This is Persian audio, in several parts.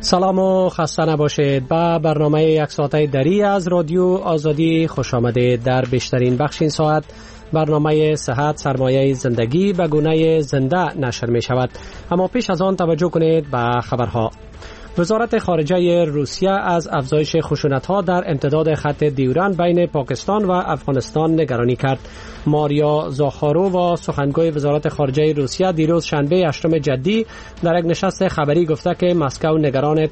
سلام و خسته نباشید. با برنامه یک ساعته دری از رادیو آزادی خوش آمدید. در بیشترین بخش این ساعت برنامه صحت سرمایه زندگی به گونه زنده نشر می شود. اما پیش از آن توجه کنید به خبرها. وزارت خارجه روسیه از افزایش خشونت‌ها در امتداد خط دیورند بین پاکستان و افغانستان نگرانی کرد. ماریا زاخارو و سخنگوی وزارت خارجه روسیه دیروز شنبه 8 جدی در یک نشست خبری گفته که مسکو نگران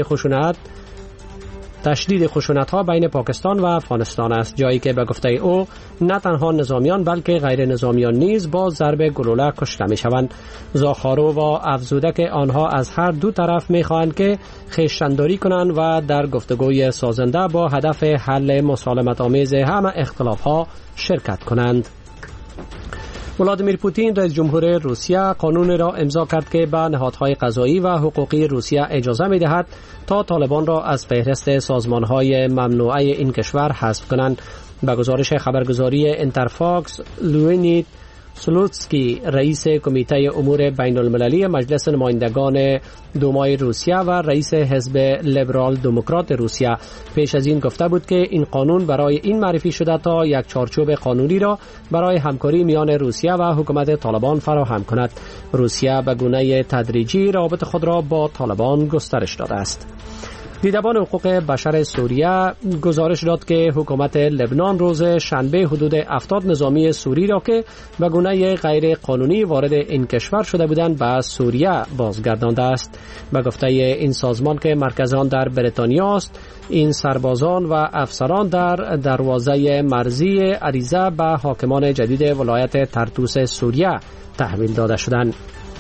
تشدید خشونت‌ها بین پاکستان و افغانستان است، جایی که به گفته او نه تنها نظامیان بلکه غیر نظامیان نیز با ضرب گلوله کشته می‌شوند. زاخارو و افزوده که آنها از هر دو طرف می‌خواهند که خویشتن‌داری کنند و در گفتگوی سازنده با هدف حل مسالمت‌آمیز همه اختلاف‌ها شرکت کنند. ولادیمیر پوتین رئیس جمهور روسیه قانون را امضا کرد که به نهادهای قضایی و حقوقی روسیه اجازه می‌دهد تا طالبان را از فهرست سازمان‌های ممنوعه این کشور حذف کنند. به گزارش خبرگزاری اینترفاکس، لئونید سلوتسکی رئیس کمیته امور بین المللی مجلس نمایندگان دومای روسیه و رئیس حزب لیبرال دموکرات روسیه پیش از این گفته بود که این قانون برای این معرفی شده تا یک چارچوب قانونی را برای همکاری میان روسیه و حکومت طالبان فراهم کند. روسیه به گونه تدریجی روابط خود را با طالبان گسترش داده است. دیدبان حقوق بشر سوریه گزارش داد که حکومت لبنان روز شنبه حدود 70 نظامی سوری را که به گونه غیر قانونی وارد این کشور شده بودند به سوریه بازگردانده است. به گفته این سازمان که مرکز آن در بریتانیا است، این سربازان و افسران در دروازه مرزی عریضه به حاکمان جدید ولایت طرطوس سوریه تحویل داده شدند.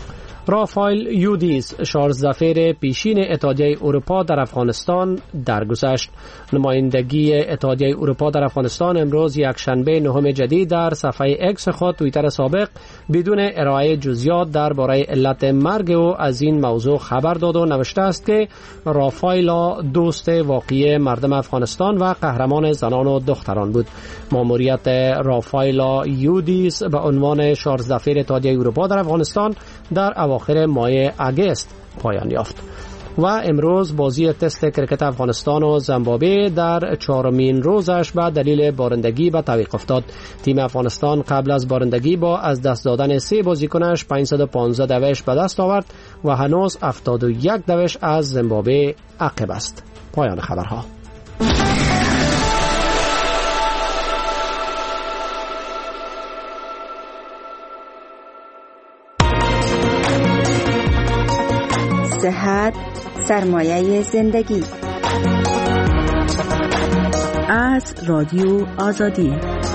رافائل یودیس شارژدفیر پیشین اتحادیه اروپا در افغانستان درگذشت. نمایندگی اتحادیه اروپا در افغانستان امروز یک شنبه 9 جدید در صفحه اکس خود توییتر سابق بدون ارائه جزئیات درباره علت مرگ او از این موضوع خبر داد و نوشته است که رافائل دوست واقعی مردم افغانستان و قهرمان زنان و دختران بود. ماموریت رافائل یودیس به عنوان شارژدفیر اتحادیه اروپا در افغانستان در اواخر ماه اگست پایان یافت. و امروز بازی تست کرکت افغانستان و زیمبابوه در 4مین روزش به دلیل بارندگی به تعویق افتاد. تیم افغانستان قبل از بارندگی با از دست دادن 3 بازیکنش 515 دوش به دست آورد و هنوز 71 دوش از زیمبابوه عقب است. پایان خبرها. صحت سرمایه زندگی از رادیو آزادی.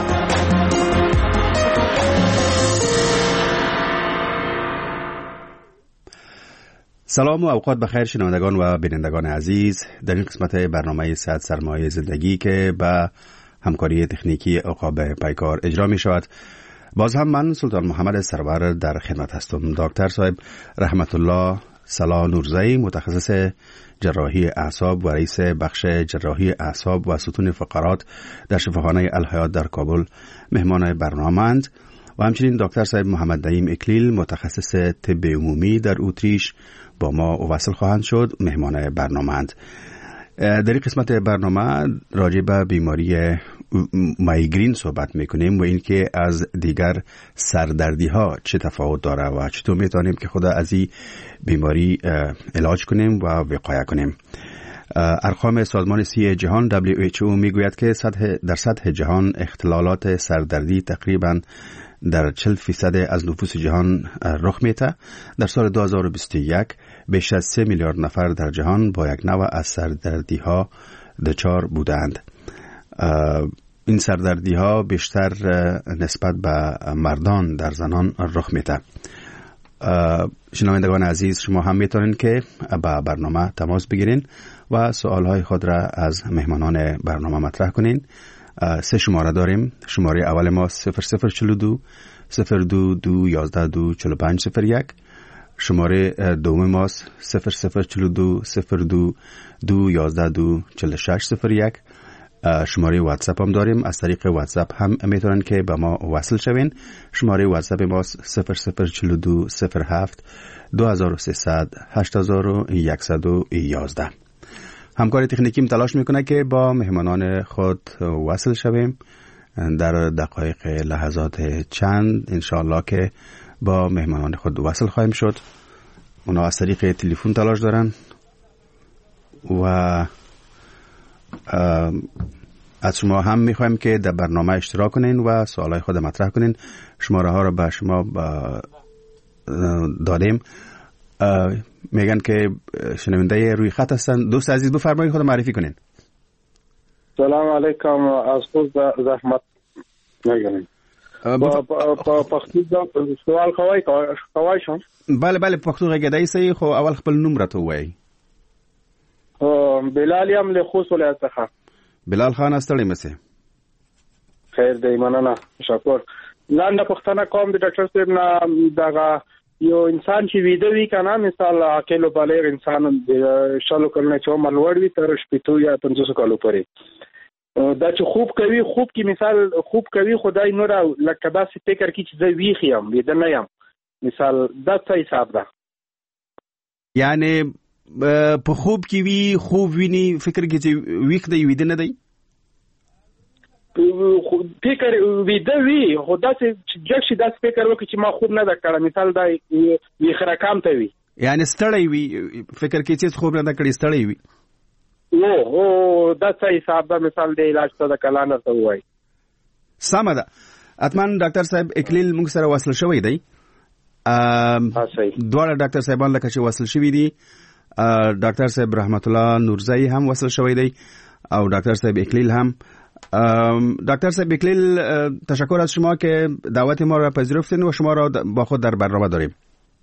سلام و اوقات بخیر شنوندگان و بینندگان عزیز. در این قسمت برنامه صحت سرمایه زندگی که با همکاری تکنیکی عقاب پیکار اجرا می شود، باز هم من سلطان محمد سرور در خدمت هستم. دکتر صاحب رحمت الله سلا نورزی، متخصص جراحی اعصاب و رئیس بخش جراحی اعصاب و ستون فقرات در شفاخانه الحیات در کابل مهمان برنامه‌اند و همچنین دکتر صاحب محمد نعیم اکلیل، متخصص طب عمومی در اتریش با ما وصل خواهند شد، مهمان برنامه‌اند. در این قسمت برنامه راجع به بیماری مایگرین صحبت میکنیم و اینکه از دیگر سردردی ها چه تفاوت داره و چطور میتونیم که خود از این بیماری علاج کنیم و وقایه کنیم. ارقام سازمان صحت جهان WHO میگوید که در سطح جهان اختلالات سردردی تقریبا در 40% از نفوس جهان رخ میده. در سال 2021 بیش از 3 میلیارد نفر در جهان با یک نوع از سردردی ها دچار بودند. این سردردی ها بیشتر نسبت به مردان در زنان رخ میده. شنوندگان عزیز، شما هم میتونین که با برنامه تماس بگیرین و سوالهای خود را از مهمانان برنامه مطرح کنین. 3 شماره داریم. شماره اول ما 0042 02 11 2 45 01. شماره دوم ما 0042 02 11 2 46 01. شماره واتساپ هم داریم. از طریق واتساپ هم میتونن که با ما وصل شوین. شماره واتساپ ما 0042 07 2300 8111. همکار تکنیکیم تلاش میکنه که با مهمانان خود وصل شویم. در دقایق لحظات چند انشاءالله که با مهمانان خود وصل خواهیم شد. اونا از طریق تلفن تلاش دارن و از شما هم میخوایم که در برنامه اشتراک کنین و سوالای خود مطرح کنین. شماره ها رو به شما دادیم. میگن که شنونده روی خط هستن. دوست عزیز بفرمایید خود معرفی کنین. سلام علیکم. از خود زحمت نگیرین. با پښتو سوال کوي شم. بله پښتو غږیدای سي خو اول خپل نوم راته وایي. بلال یم له خوست ولایت څخه. بلال خان استړی مسه. خیر دی مننه تشکر. لاندې پښتنه کوم د ډاکټر صاحب نه دغه یو انسان چې ویده وی کنه مثال عاقل بالغ انسان شالو کولنه چې عمر لوړ وي تر 50 یا 50 کالو پورې دا چې خوب کې مثال خوب کوي خدای نور لکه داسې فکر کی چې زه ویښ یم ویده نه یم مثال دا څه حساب ده یعنی په خوب کې وی خوب ویني فکر کې چې ویښ دی ویده نه دی فکر ویده وی خدا چې جګ داسې فکر وکړي چې ما خوب نه ده کړی مثال دا ویښ رقم ته وی یعنی ستړی وی فکر کې چې خوب نه ده کړی ستړی وی او دا څه حساب ده مثال د علاج ته د کلانر ته وای سمه ده اتمن ډاکټر صاحب اکلیل موږ سره وصل شوی دی دواړه ډاکټر صاحبان لکه چې وصل شوی دي ډاکټر صاحب رحمت الله نورزئی هم وصل شوی دی او ډاکټر صاحب اکلیل هم دکتر صاحب اکلیل تشکر از شما که دعوت ما را پذیرفتین و شما را با خود در برنامه داریم.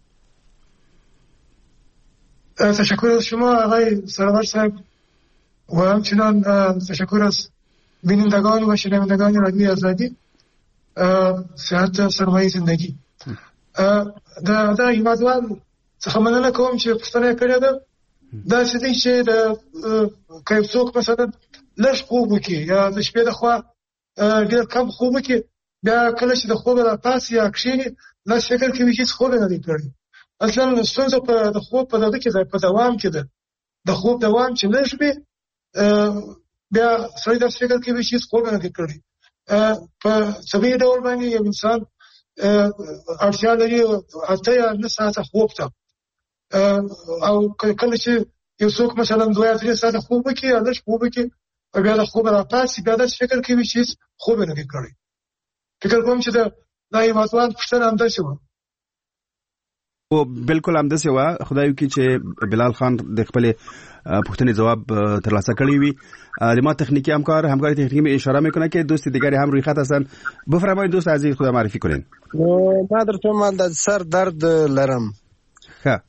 تشکر از شما آقای سرور صاحب و همچنان تشکر از بینندگان و شنوندگان رادیو آزادی صحت سرمایه زندگی. دا ایمادوان څخه مننه کوم چې پوښتنه کړې ده دا څه دي چې د کیف څوک مثلا لږ خوب وکړي یا د شپې د خوا ډېر کم خوب وکړي بیا کله چې د خوب را پاڅي یا کښېني لږ فکر کوي هېڅ خوب نه دی کړی. اصلا ستونزه د خوب په دغه کې ده په دوام کې ده د خوب دوام چې لږ وي بیا سړی داسې فکر کوي چې هېڅ خوب نه دی کړی. په طبیعي ډول باندې یو انسان اړتیا لري 8 یا 9 ساعته خوب ته او کله چې یو څوک مثلا 2 یا 3 ساعته خوب وکړي یا لږ خوب وکړي بیا د خوب را پاڅي بیا داسې فکر کوي چې هېڅ خوب نه دی کړی. فکر کوم چې دا ایماتوان پوښتنه همداسې وه او بالکل همداسې وه. خدای وکړي چې بلال خان د خپلې پوښتنې جواب ترلاسه کړی وي. د ما تکنیکی همکار تکنیکی اشاره میکنه که دوست دیگری هم روی خط هستن. بفرمایید دوست عزیز خدا معرفی کنین. ما در تو مال سر درد لرم. ښه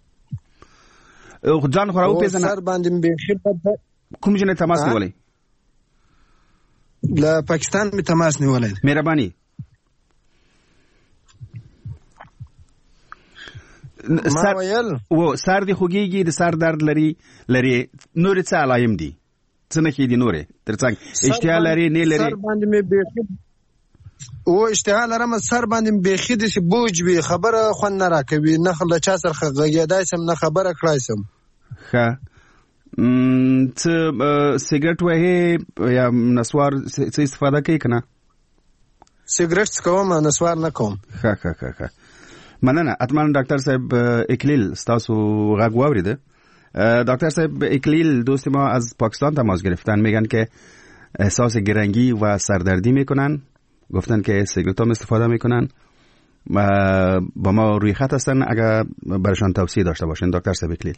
جان خو راو پیژنه سر باندې بیخي کوم جنه تماس نیولې له پاکستان می تماس نیولې مهرباني ما ویل و سر دی خوږیږي د سر درد لري نور څه علایم دي څه نه کیدي نور ترڅنګ اشتها لري نه لري سر باندې می بیخي او اشتها لرم سر باندې بیخي د سی بوج وی خبره خو نه راکوي نه خل چا سره غږیدای سم نه خبره کړای سم. ښه سیګریټ وهي یا نسوار څه استفاده کوي کنه؟ سیګریټ کوم نسوار نه کوم. ښه مننه. اتمن ډاکټر صاحب اکلیل تاسو غږ واوریده. دکتر صاحب اکلیل دوست ما از پاکستان تماس گرفتن میگن که احساس گرنگی و سردردی میکنن گفتن که سیگارت هم استفاده میکنن با ما روی خط هستن اگر برشان توصیه داشته باشین دکتر صاحب اکلیل.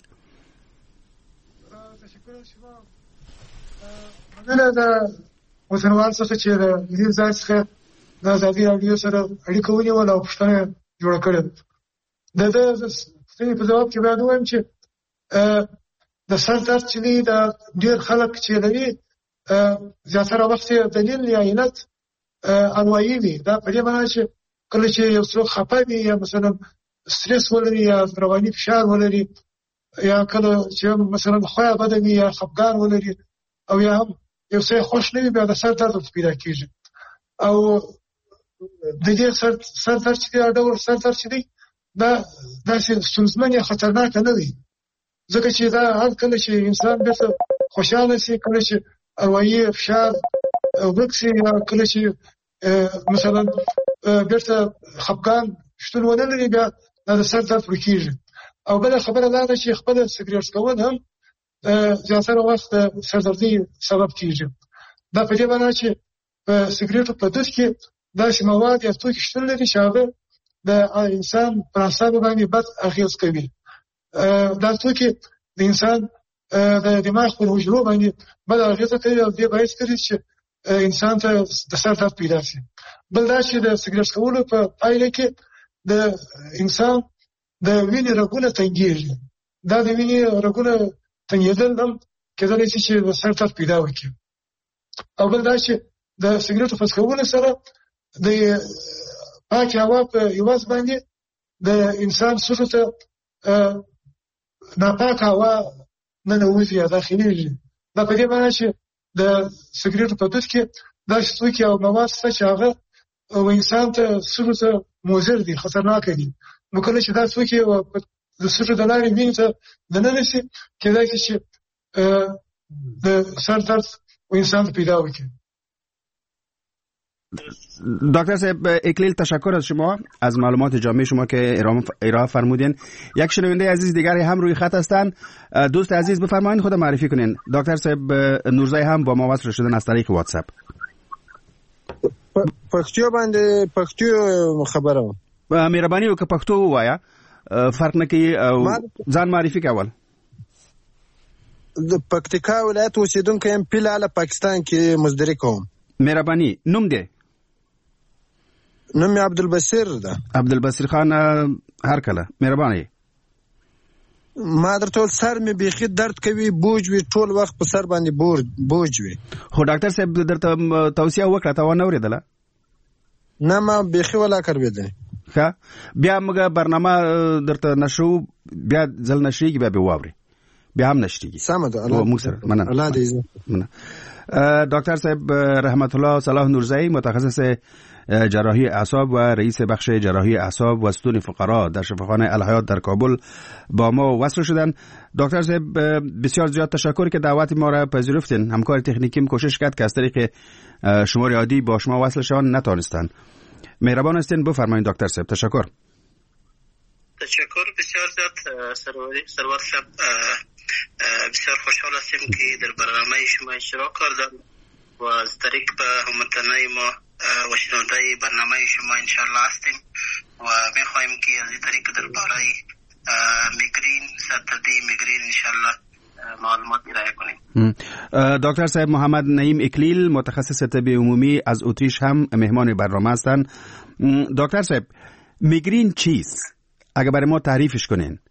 تشکر از شما. مننه د وطنوال څخه چې د دې ځای څخه د ازادي راډیو سره اړیکه ونیوله او پوښتنه جوړه کړې ده. د پوښتنې په ځواب کې باید ووایم چې د سر درد چې دی د ډېر خلک چې لري زیاتره وخت یې دلیل یا علت انوایي وي. دا په دې معنی چې کله چې یو څوک خفه وي یا مثلا سټرس ولري یا رواني فشار ولري یا کله چې مثلا خوی بده وي یا خفګان ولري او یا هم یو څه خوش نه وي بیا د سر درد پیدا کیږي. او د دې سر درد چې دی ډول سر درد چې دی دا داسې ستونزمن یا خطرناک نه دی، ځکه چې دا هر کله چې انسان بیرته خوشاله شي، کله چې اروايي فشار ورک شي، یا کله چې مثلا بیرته خفګان شتون ونه لري، بیا د سر درد ورکیږي. او بله خبره دا ده چې خپل سګریټ څکول هم زیاتره وخت د سردردي سبب کیږي. دا په دې معنی چې په سګریټو په دود کې داسې مواد یا توکي شتون لري چې هغه د انسان پر اعصابو باندې بد اغېز کوي. دا توکي د انسان د دماغ پر حجرو باندې بد اغېز کوي او دې باعث کوي چې انسان ته د سر درد پیدا شي. بل دا چې د سګریټ څکولو په پایله کې د انسان د وینې رګونه تنګېږي. دا د وینې رګونه تنګېدل هم کېدلی شي چې د سر درد پیدا وکړي. او بل دا چې د سګریټو په څکولو سره د پاکې هوا په عوض باندې د انسان سږو ته ناپاکه هوا ننوځي یا داخلېږي. دا په دې معنی چې د سګریټو په دود کې داسې توکي او مواد شته چې هغه انسان ته سږو ته مضر دي، خطرناک دي. نو کله چې دا توکي د سږو د لارې وینې ته دننه شي، کېدای شي چې د سر درد انسان ته پیدا وکړي. دکتر صاحب اکلیل، تشکر از شما از معلومات جامع شما که ارائه فرمودین. یک شنونده عزیز دیگری هم روی خط هستند. دوست عزیز بفرمایید خود معرفی کنین. دکتر صاحب نورزای هم با ما وصل شدن از طریق واتساپ. پښتو باندې پښتو خبره مهرباني وکړه پښتو وایا، فرق نه کوي. ځان معرفي کول. د پکتیکا ولایت اوسیدونکی یم، پیلاله پاکستان کې مزدوري کوم. مهرباني. نوم دی؟ نوم عبدالبصیر ده. عبدالبصیر خان، هر کله مهرباني. ما درته سر می بیخي درد کوي، بوج وی ټول وخت په سر باندې بوج وی. خو ډاکټر صاحب درته توصیه وکړه تا ونه اوریدله؟ نه ما بیخي ولا کړویدل. ښه، بیا موږ برنامه درته نشو، بیا ځل نشریږي، بیا به واوري، بیا هم نشریږي. سمه ده. موږ سره مننه. الله دې عزت. دکتر صاحب رحمت الله صلاح نورزایی، متخصص جراحی اعصاب و رئیس بخش جراحی اعصاب و ستون فقرا در شفاخانه الحیات در کابل با ما وصل شدن. دکتر صاحب بسیار زیاد تشکر که دعوت ما را پذیرفتین. همکار تکنیکیم کوشش کرد که از طریق شماره عادی با شما وصل شوند، نتونستن. مهربان هستین، بفرمایید دکتر صاحب. تشکر. تشکر بسیار زیاد سرور صاحب. بسیار خوشحال هستیم که در برنامه شما اشتراک کردم و از طریق به هموطنای ما و شنونده برنامه شما انشالله هستیم و میخواهیم که از این طریق در باره میگرین، سردردی میگرین انشالله معلومات ارائه کنیم. دکتر صاحب محمد نعیم اکلیل، متخصص طب عمومی از اتریش، هم مهمان برنامه هستند. دکتر صاحب میگرین چیست؟ اگه برای ما تعریفش کنین.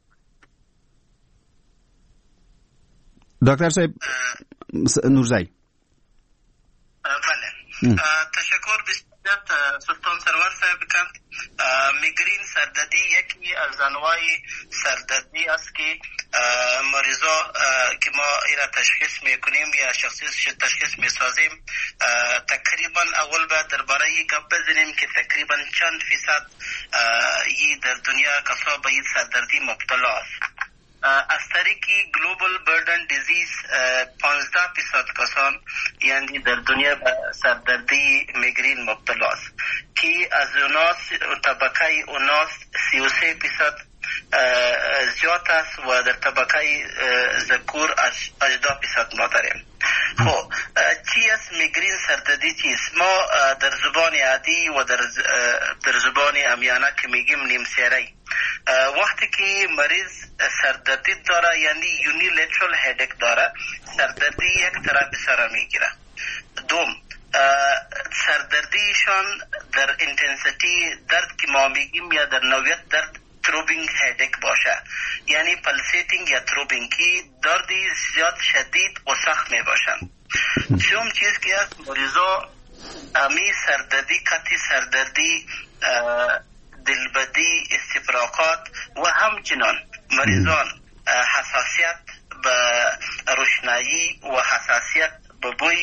دکتر صاحب نورزایی. بله، تشکر بسیار سلطان سرور صاحب کند. میگرین سردردی یکی از انواع سردردی است که مریضا که ما ایرا تشخیص میکنیم یا تشخیص میسازیم، تقریبا اول باید درباره گپ بزنیم که تقریبا چند فیصد در دنیا کسا به این سردردی مبتلا است. از طریق گلوبال بردن دیزیز 15% کسان یعنی در دنیا به سردردی میگرین مبتلا است که از اوناس طبقه اوناس 33% زیاد است و در طبقه ذکور 18% ما داریم. خب چی است میگرین سردردی چیست؟ ما در زبان عادی و در زبان عامیانه که میگیم نیمسیری، وقتی که مریض سردردی داره یعنی یونیلیترال هدک داره، سردردی یک طرف سر میگیره. دوم، سردردیشان در اینتنسیتی درد که ما میگیم یا در نوعیت درد تروبینگ هدک باشه، یعنی پلسیتینگ یا تروبینگ که دردی زیاد شدید و سخت می باشن. سوم چیز که از مریضا امی سردردی، قطعی سردردی، دلبدی، استفراغات و همچنان مریضان حساسیت به روشنایی و حساسیت به بوی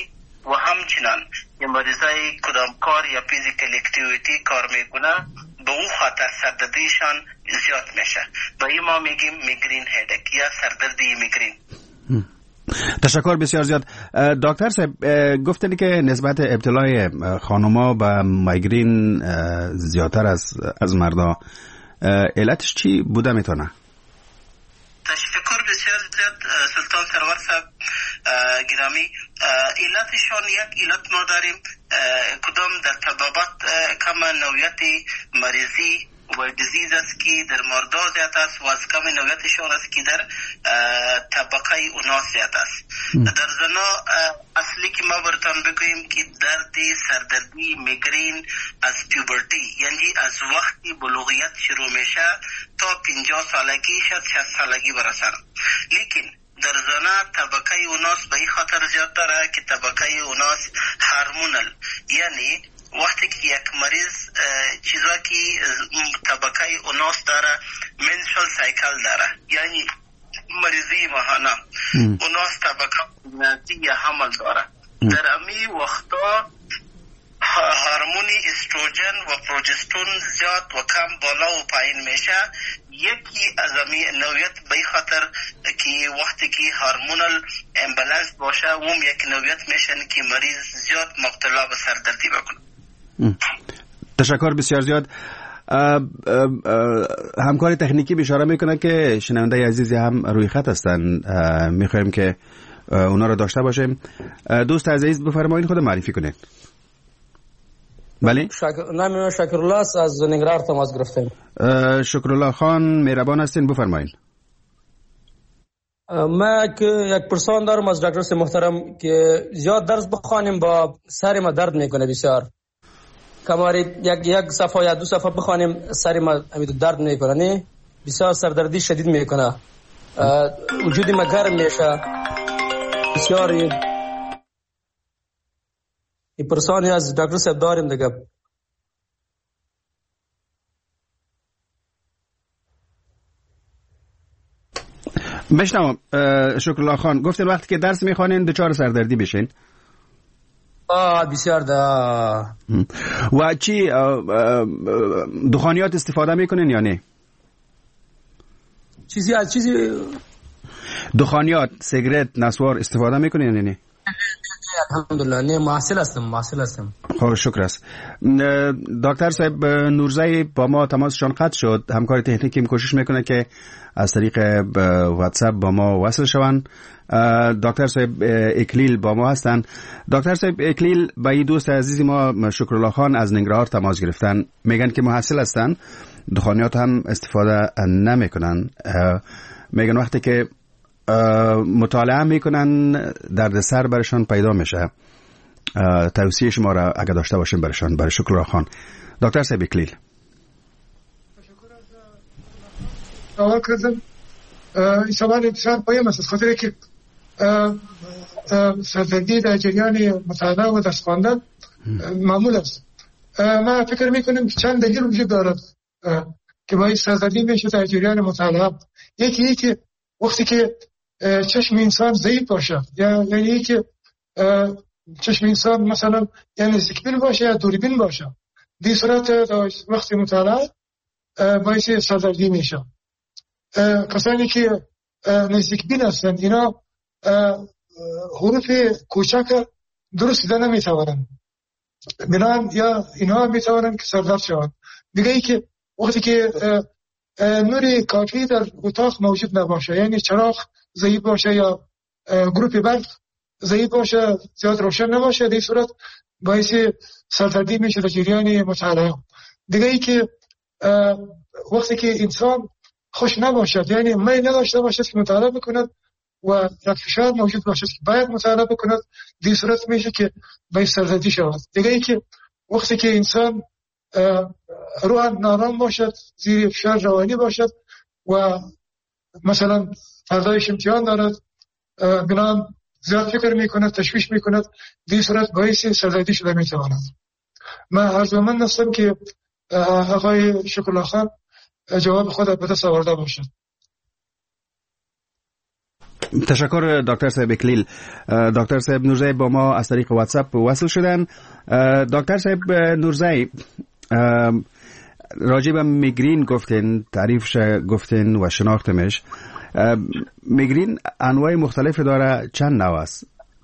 همچنان این مریضای کدام کار یا فیزیکال اکتیویتی کار میکنه به اون خاطر سردردیشان زیاد میشه. به این ما میگیم میگرین هدک یا سردردی میگرین. تشکر بسیار زیاد. دکتر صاحب گفتن که نسبت ابتلای خانوما به میگرین زیادتر از مردا، علتش چی بوده میتونه؟ تشکر بسیار زیاد سلطان سرور صاحب گرامی. علتشان یک علت ما داریم کدام در طبابت کم نوعیت مریضی و دیزیز است که در مردا زیاد است و از کم نوعیتشان است که در طبقه اونا زیاد است. در زنا اصلی که ما برتان بگوییم که درد سردردی میگرین از پیوبرتی یعنی از وقتی بلوغیت شروع میشه تا 50 سالگی شد 60 سالگی برسن. لیکن در زنا طبقه اوناس به این خاطر زیاد داره که طبقه اوناس هارمونال، یعنی وقتی که یک مریض چیزا که طبقه اوناس داره منشل سایکل داره، یعنی مریضی ماهانه اوناس طبقه نزدی یا حمل داره. در امی وقتا هورمون استروژن و پروژسترون زیاد و کم بالا و پایین میشه. یکی از امی نوعیت به خاطر که وقتی که هورمونال امبالانس باشه اون یک نوعیت میشن که مریض زیاد مبتلا به سردردی بکنه. تشکر بسیار زیاد. همکار تکنیکی اشاره میکنه که شنونده عزیزی هم روی خط هستن، میخوایم که اونا رو داشته باشیم. دوست عزیز بفرمایید خود معرفی کنید. بله، نام شکرالله است، از ننگرهار تماس گرفتیم. شکرالله خان مهربان هستین بفرمایید. ما یک پرسان دارم از دکتر صاحب محترم که زیاد درس بخوانیم با سر ما درد میکنه بسیار. کماری یک صفحه یا 2 صفحه بخوانیم سر ما درد میکنه، نه بسیار سردردی شدید میکنه، وجود ما گرم میشه بسیار. این پرسانی از دکتر صاحب داریم دیگه. بشنوم. شکرالله خان گفتین وقتی که درس میخوانین دچار سردردی بشین؟ بسیار ده. و چی دخانیات استفاده میکنین یا نه؟ چیزی دخانیات، سیگرت، نسوار استفاده میکنین یا نه؟ الحمدلله نه، محصل هستم. خب شکر است. دکتر صاحب نورزی با ما تماسشان قطع شد. همکار تکنیکی کوشش میکنه که از طریق واتساپ با ما وصل شوند. دکتر صاحب اکلیل با ما هستند. دکتر صاحب اکلیل با این دوست عزیزی ما شکرالله خان از ننگرهار تماس گرفتن، میگن که محصل هستند، دخانیات هم استفاده نمیکنن. میگن وقتی که مطالعه میکنن دردسر برشان پیدا میشه. توصیه شما را اگه داشته باشیم برشان. برای شکرالله خان. دکتر صاحب اکلیل. تشکر از آقا کردن. این سوال بسیار پایم است، خاطر که سردردی در جریان مطالعه و درس خواندن معمول است. من فکر میکنم که چند دلیل وجود دارد که باعث سردردی میشه در جریان مطالعه. یکی که وقتی که چشم انسان ضعیف باشه، یعنی که چشم انسان مثلا یا نزدیکبین باشه یا دوربین باشه، در صورت وقتی مطالعه باعث سردردی میشه. کسانی که نزدیکبین هستند اینا حروف کوچک درست دیدن نمیتوانند، بنابراین یا اینها میتوانند که سردرد شوند. دیگه ای که وقتی که نور کافی در اتاق موجود نباشه، یعنی چراغ ضعیف باشه یا گروپ برق ضعیف باشه، زیاد روشن نباشه، در صورت باعث سردردی میشه در جریان مطالعه. دیگه ای که وقتی که انسان خوش نباشد، یعنی میل نداشته باشد که مطالعه بکند و یک فشار موجود باشد که باید مطالعه بکند، در صورت میشه که باعث سردردی شود. دیگه ای که وقتی که انسان روح نارام باشد، زیر فشار روانی باشد و مثلا فردایش امتحان دارد، بنابراین زیاد فکر میکند، تشویش میکند، در صورت باعث سردردی شده میتواند. من عرضمند هستم که آقای شکرالله خان جواب خود به دست آورده باشد. تشکر دکتر صاحب اکلیل. دکتر صاحب نورزی با ما از طریق واتساپ وصل شدن. دکتر صاحب نورزی، راجع به میگرین گفتین، تعریفش گفتین و شناختمش. میگرین انواع مختلف داره، چند نوع است؟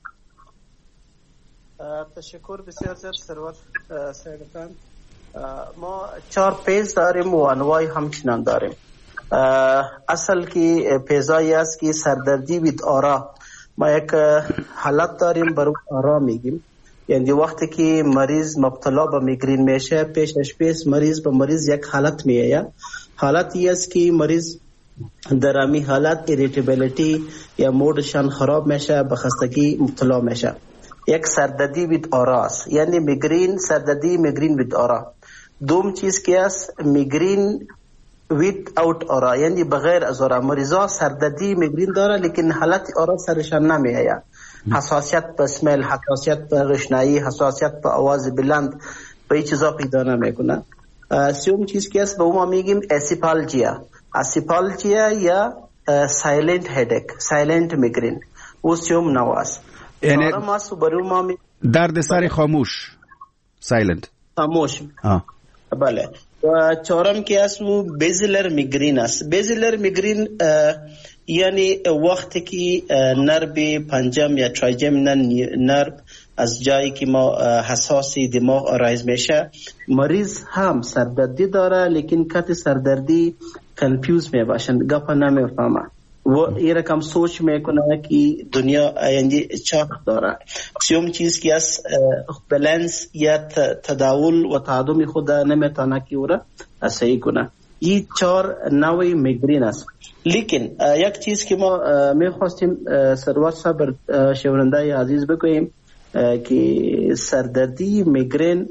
تشکر بسیار زیاد ثروت سیدفند. ما 4 پیز داریم و انواع همچنان داریم. اصل کی پیزایی است که سردردی وید آرا. ما یک حالت داریم برای آرا میگیم، یعنی وقتی که مریض مبتلا به میگرین میشه پیش مریض به مریض یک حالت میایه. حالتی است که مریض در امی حالت ایریتیبیلیتی یا مودشان خراب میشه، به خستگی مبتلا میشه. یک سردردی وید آرا است، یعنی میگرین سردردی میگرین وید آرا. دوم چیز که است میگرین وید اوت آرا، یعنی بغیر از آرا. مریضا سردردی میگرین داره لیکن حالت آرا سرشان نمیآید. حساسیت به سمیل، حساسیت به روشنایی، حساسیت به آواز بلند، به این چیزا پیدا نمیکنه. سوم چیز که است به ما میگیم اسیپالژیا یا سایلنت هدک، سایلنت میگرین. او سوم نوع است. یعنی درد سر خاموش، سایلنت خاموش. بله. و چهارم که است و بیزیلر میگرین است. بیزیلر میگرین یعنی وقتی که نرب پنجم یا تراجمینال نرب از جایی که ما حساسی دماغ آرایز میشه، مریض هم سردردی داره لیکن کت سردردی کنفیوز میباشن، گپ نمیفهمه و این رقم سوچ میکنه که دنیا یعنی چاق داره. سیوم چیز که از بلنس یا تداول و تعادل خود نمیتونه که او را صحیح کنه. این 4 نوع میگرین است. لیکن یک چیز که ما میخواستیم سروت صبر شنونده عزیز بگوییم که سردردی میگرین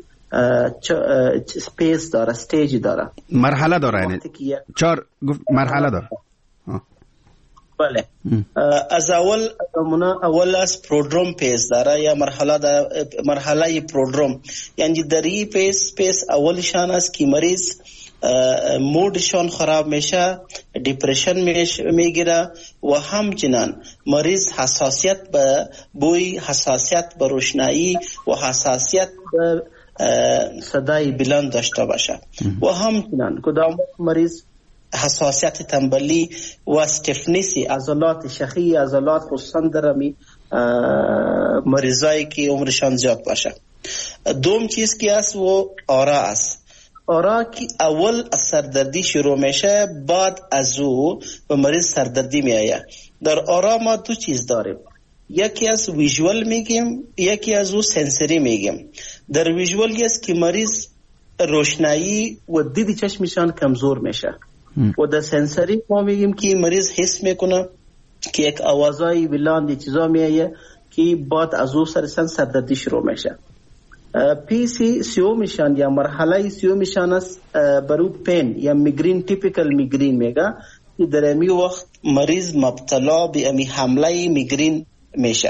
سپیس داره، استیج داره، مرحله داره، یعنی 4 مرحله داره. بله. از اول از پرودروم پیس داره یا مرحله پرودروم، یعنی در این پیس اولشان است که مریض مودشان خراب میشه، دیپریشن میگیره و همچنان مریض حساسیت به بوی، حساسیت به روشنایی و حساسیت به صدای بلند داشته باشه و همچنان کدام مریض حساسیت تنبلی و استفنیسی عضلات شخی، عضلات خصوصا درمی مریضایی که عمرشان زیاد باشه. دوم چیز که است و آرا است. آرا که اول از سردردی شروع میشه، بعد از او به مریض سردردی میآید. در آرا ما 2 چیز داریم، یکی از ویژوال میگیم، یکی از او سنسری میگیم. در ویژوال است که مریض روشنایی و دید چشمشان کمزور میشه و در سنسری ما میگیم که مریض حس میکنه که یک آوازای بلند چیزا میایه که بعد از او سردردی شروع میشه. پیسی سیومشان یا مرحله سیومشان است برو پین یا میگرین، تیپیکل میگرین میگه که در امی وقت مریض مبتلا به امی حمله میگرین میشه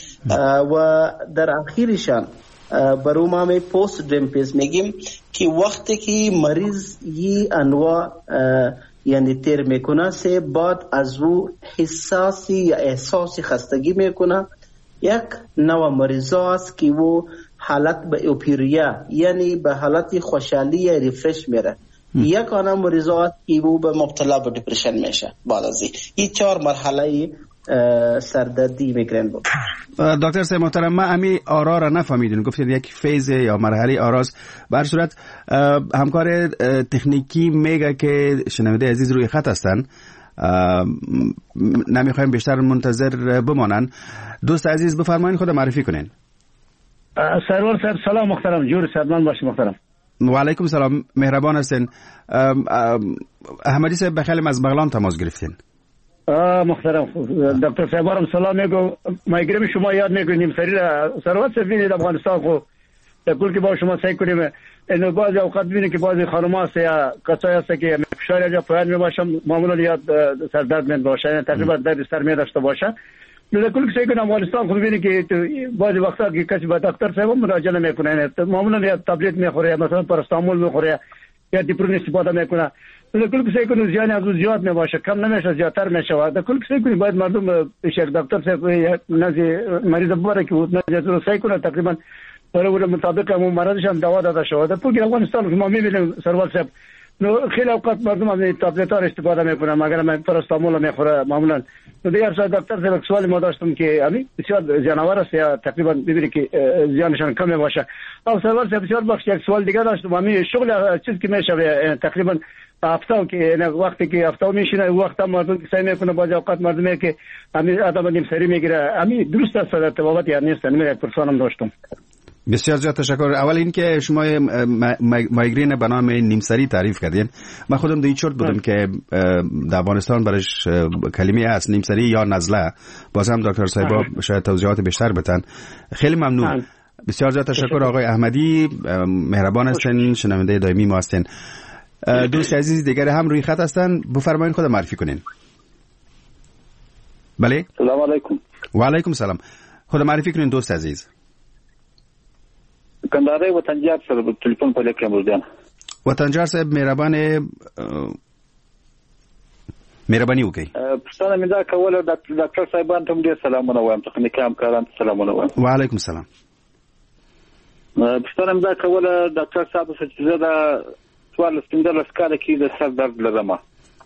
و در آخرشان برو ما می پوست ڈریم میگیم که وقتی که مریض یه انواع یعنی تیر میکنه سه بعد از او حساسی یا احساسی خستگی میکنه. یک نوع مریضا است که او حالت به اوپیریا یعنی به حالت خوشحالی یا ریفرش میره. یک آنها مریضا است که او به مبتلا به دیپریشن میشه. بعد از این 4 مرحله سردردی میگرین بود. دکتر صاحب محترم، ما امی آرا را نفهمیدیم، گفتید یک فیز یا مرحله آراست. به هر صورت همکار تکنیکی میگه که شنونده عزیز روی خط هستن، نمیخوایم بیشتر منتظر بمانن. دوست عزیز بفرمایید خود معرفی کنین. سرور صاحب سلام محترم، جور سلمان باشی محترم. و علیکم سلام، مهربان هستین. احمدی صاحب بخیلم از بغلان تماس گرفتین. محترم دکتر صاحبارم سلام میگم. مایگریم شما یاد میکنیم سروت صاحب بینید افغانستان خو کل که با شما سعی کنیم اینو بعضی اوقات بینید که بعضی خانم هست یا کسایی هست که فشار یا پایان میباشم معمولا یاد سردرد می باشه، تقریبا درد سر می داشته باشه. کل که سعی کنیم افغانستان خو بینید که بعضی وقتا که کسی به دکتر صاحب مراجعه نمیکنه، معمولا یا تابلت میخوره، مثلا پاراستامول میخوره یا دیپرون استفاده میکنه. کل کسی کنه زیان از زیاد نباشه، کم نمیشه، زیادتر میشه. در کل کسی کنه باید مردم شیخ دکتر صاحب نزد مریض ببره که نزد رو سعی کنه تقریبا برای مطابق همون مرضش هم دوا داده شود. در پوکی افغانستان که ما میبینیم سروال صاحب خیلی اوقات مردم از تابلت ها استفاده میکنن، مگر من پاراستامول میخوره معمولا. دیگر سال دکتر صاحب سوالی ما داشتم که همین بسیار زیانآور است یا تقریبا ببینید که زیانشان کم باشه. او سروال صاحب بسیار بخش یک سوال دیگه داشتم، همین شغل چیزی که میشه تقریبا هفته که وقتی که هفته میشینه وقت مردم سعی میکنه بعضی اوقات مردمی که همین آدم نیم سری میگیره، همین درست است در تبابت یا نیست؟ من یک پرسانم داشتم. بسیار زیاد تشکر. اول این که شما مایگرین به نام نیمسری تعریف کردین، من خودم در چرت بودم که در افغانستان برش کلمه هست نیمسری یا نزله. باز هم دکتر صاحب شاید توضیحات بیشتر بدن. خیلی ممنون. بسیار زیاد تشکر آقای احمدی، مهربان هستین، شنونده دائمی ما هستین. دوست عزیز دیگر هم روی خط هستن، بفرمایید خود معرفی کنین. بله. سلام علیکم. و علیکم سلام. خود معرفی کنین دوست عزیز. کندهاری وطنجار سره تلیفون په لکه مردان. وطنجار صاحب مهرباني وکړئ. پښتنه مې دا کوله ډاکټر صاحبان ته ډیر سلامونه وایم، تخنیکي همکاران ته سلامونه وایم. وعلیکم السلام. پښتنه مې دا کوله ډاکټر صاحب چې زه دا 14 کاله کې د سر درد لرم.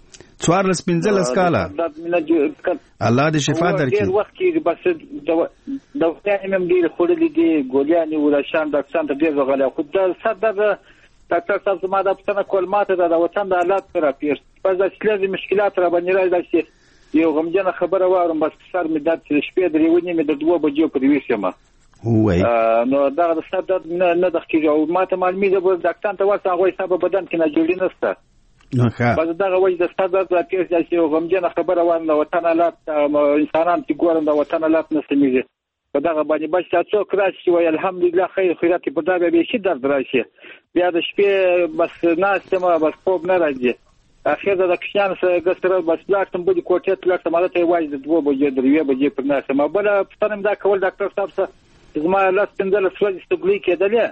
14 کاله. الله دې شفا درکړي. ډیر وخت کې بس دوايانې مې ډیر خورلې دي، ګوليانې ولشان ډاکټر ته ډیر وغلی، خو د سر درد ډاکټر صاحب زما د پښتنه کول ماته د وطن د حالات سره پیښ پس د شلې مشکلات را باندې راځي. یو غمجنه خبره واورم، بس سر مې درد چې شپې درې ونی مې د 2 بجو په ویسمه نو دا د سر درد نه د کېږي او ماته معلومه ده ډاکټر ته ورته هغه حساب بدن کې نه جوړی نشته. بس دا وایي د سر درد را پیښ چې یو غمجنه خبره وانه د وطن حالات انسانان چې ګورم د وطن حالات نه سمېږي په دغه باندې بس څوک راشي وای الحمدلله خیر خیرات په دا به شي درد راشي، بیا د شپې بس ناستمه بس خوب نه راځي. اخر د کښان سره ګسره بس لاټم بده کوټه تلته مالته وای د 2 بجې 3 بجې پر ناسمه بل پښتنم دا کول ډاکټر صاحب سره زما لاس پندل سوال استګلی کېدلې.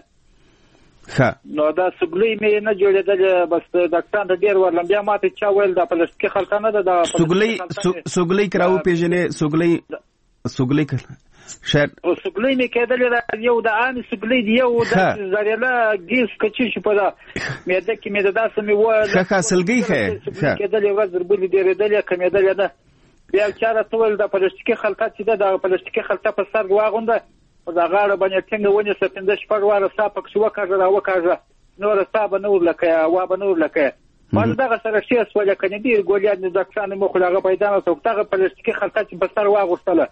نو دا سګلی مې نه جوړېدل، بس ډاکټر ته ډیر ورلم، بیا ماته چا ویل دا پلاستیکي خلطه نه ده. دا سګلی کراو پیژنې سګلی شاید سګلی مې کېدل یو د ان سګلی دی یو د زریلا ګیس کچې شو په دا مېده کې مې دا سمې و ښه سلګي ښه کېدل یو ورځ دربلې ډېرېدل کمېدل نه، بیا چاره تول د پلاستیکي خلطه چې دا پلاستیکي خلطه په سر واغونده او دا غاړه باندې څنګه ونی سپینده شپږ واره صاحب شو وکړه نور صاحب نور لکه وا بنور لکه ما دا سره شي سوال کنه دی ګولیا د ډاکټر مخ لاغه پیدا نو څوکته پلاستیکي خلطه چې په سر واغوستله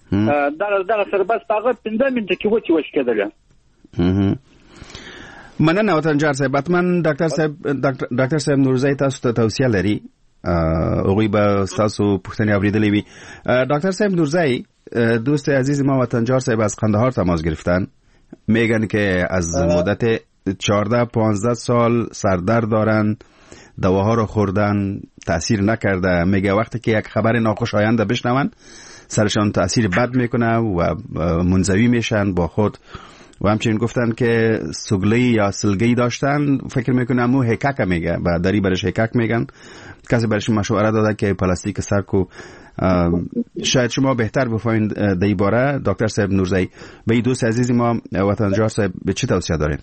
دا سره بس هغه 15 منټه کې وچ کېدل. مننه وطنجار صاحب. اتمن ډاکټر صاحب نورزی تاسو ته توصیه لري، هغوی به تاسو پوښتنې اوریدلې وي. ډاکټر صاحب نورزی، دوست عزیز ما وطنجار صاحب از قندهار تماس گرفتن، میگن که از مدت 14-15 سال سردرد دارن، دواها رو خوردن تاثیر نکرده. میگه وقتی که یک خبر ناخوشایند بشنون سرشان تاثیر بد میکنه و منزوی میشن با خود. و همچنین گفتن که سگلی یا سلگی داشتن، فکر میکنم مو هکک میگه و داری برش هکک میگن. کسی برش مشوره داده که پلاستیک سر کو. شاید شما بهتر بفهمید در این باره. دکتر صاحب نورزی، به این دوست عزیز ما وطنجار صاحب به چی توصیه دارین؟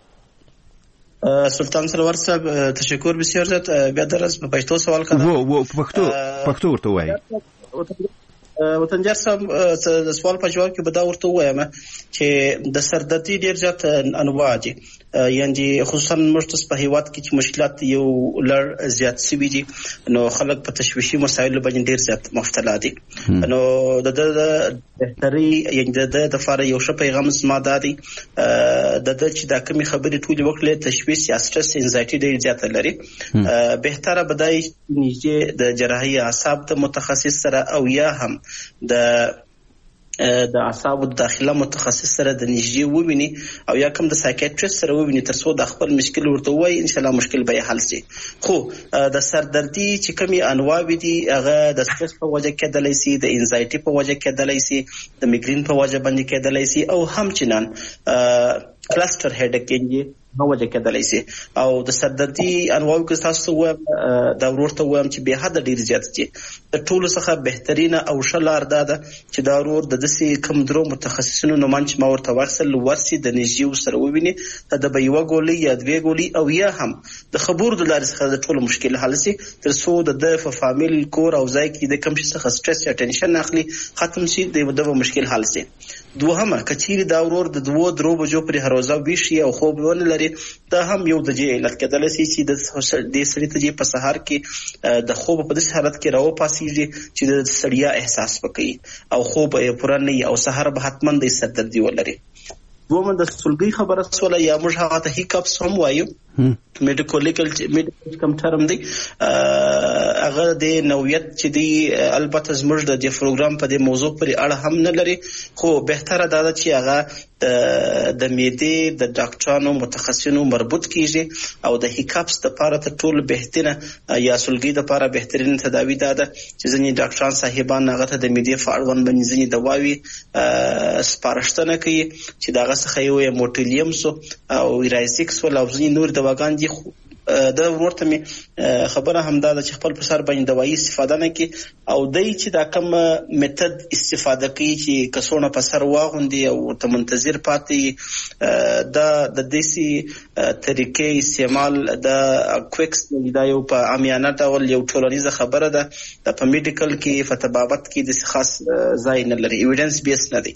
سلطان سرور صاحب تشکر بسیار زیاد. بیا درس په پښتو سوال کړم. و پښتو ورته وایي. وطنجار صاحب د سوال په جواب کې به دا ورته وایم چې د سردردي ډیر زیات انواع دي، یعنی خصوصا مرتبط په هیواد کې چې مشکلات یو لړ زیات سوي دي، نو خلک په تشویشي مسایلو باندې ډیر زیات مبتلا دي. نو د بهتري یعنی د فار یو ښه پیغام زما دادي د چې دا کومي خبرې ټولې وکړي تشویش یا سټرس انزایټي ډیر زیات لري. بهتره بدای نږدې د جراحي اعصاب ته متخصص سره او یا هم د اعصابو داخله متخصص سره د نږدې وویني او یا کوم د سایکیاټریست سره وویني ترڅو د خپل مشکل ورته وایي، ان شاء الله مشکل به حل شي. خو د سردردي چې کومي انواع دي هغه د سټرس په وجه کېدلی شي، د انزایټي په وجه کېدلی شي، د میګرین په وجه باندې کېدلی شي او همچنان کلستر هډیک یعنی وجه کېدلی شي. او د سردردي انواعو کې تاسو وایم دا ورته وایم چې به حد ډیر زیات دي. د ټولو څخه بهترینه او ښه لار دا ده چې دا ورور د داسې کم درو متخصصینو نومان چې ما ورته واخیستل ورسي د نږدې سره وویني، د به یوه ګولۍ یا دوې ګولۍ او یا هم د خبرو د لارې څخه د ټولو مشکل حل شي، تر څو د په فامیل کور او ځای کې د کم شي څخه سټرس یا ټینشن اخلي ختم شي، د مشکل حل شي. دوهمه کچېرې دا ورور د 2-3 بجو پرې هر ورځ ویشي او خوب ونه لري، دا هم یو د جې علت کېدلی شي چې د سړي ته په سهار کې د خوب په داسې حالت کې راوپاڅېږي چې د ستړیا احساس وکړي او خوب یې پوره نه وي او سهار به حتما د سردردي ولري. دومره د سلګۍ خبره سوله یا موږ هغه ته هیکاپس هم وایو، میډیکل کم ټرم دی. هغه د نوعیت چې دی البته زموږ د دې پروګرام په دې موضوع پورې اړه هم نه لري، خو بهتره دا ده چې هغه د معدې د ډاکټرانو متخصصینو مربوط کیږي او د هیکاپس لپاره ته ټول بهترینه یا سلګۍ لپاره بهترین تداوی دا ده چې ځینې ډاکټران صاحبان هغه ته د معدې په اړوند باندې ځینې دواوې سپارښتنه کوي چې دغه څخه یو موټیلیم او رایزیکس ول او ځینې نور دواګان دي. دا ورته می خبره هم دا چې خپل پر سر باندې دوايي استفاده نه کی او دای چې دا کوم میتود استفاده کوي چې کسونه په سر واغوندي او ته منتظر پاتې د دیسي طریقې استعمال د کویکس دا یو په عامیانه ډول یو ټولنیزه خبره ده. د په میډیکل کې فتبابت کې د خاص ځای نه لري، ایویډنس بیس نه دی.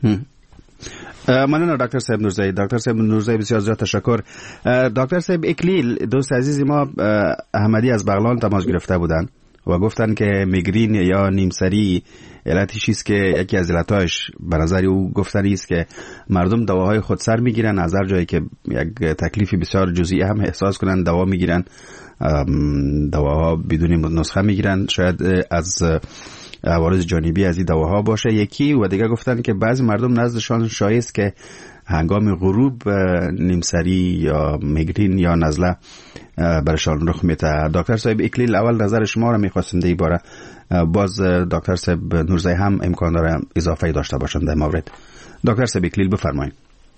مننه دکتر صاحب نورزایی. دکتر صاحب نورزایی بسیار زیاد تشکر. دکتر صاحب اکلیل دوست عزیز ما احمدی از بغلان تماس گرفته بودند و گفتن که میگرین یا نیمسری علتش است که یکی از علتاش به نظر او گفتنی است که مردم دواهای خودسر میگیرن، از هر جایی که یک تکلیفی بسیار جزئی هم احساس کنن دوا میگیرن، دواها بدون نسخه میگیرن، شاید از عوارض جانبی از این دواها باشه. یکی و دیگه گفتن که بعضی مردم نزدشان شایست که هنگام غروب نیمسری یا میگرین یا نزله برشان رخ میده. دکتر صاحب اکلیل اول نظر شما را میخواستم در این باره، باز دکتر صاحب نورزایی هم امکان داره اضافه داشته باشن در مورد. دکتر صاحب اکلیل بفرمایید.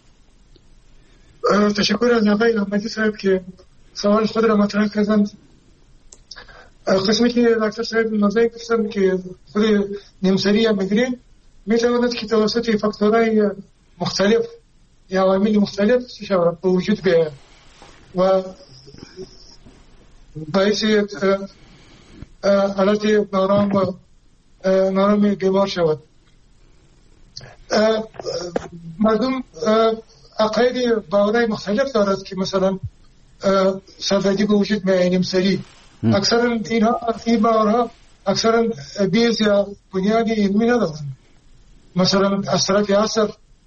تشکر از آقای احمدی صاحب که سوال خود را مطرح کردند. قسمی که دکتر صاحب نورزایی گفتن که خود نیمسری یا میگرین میتواند که توسط فاکتورهای مختلف یا عوامل مختلف به وجود بیاید و باعث حالت نارام بیمار شود. مردم عقاید باورهای مختلف دارد که مثلا سردردی به وجود میآید نیمسری. اکثرا این باورها اکثرا بیز یا بنیادی علمی ندارند. مثلا از طرف عصر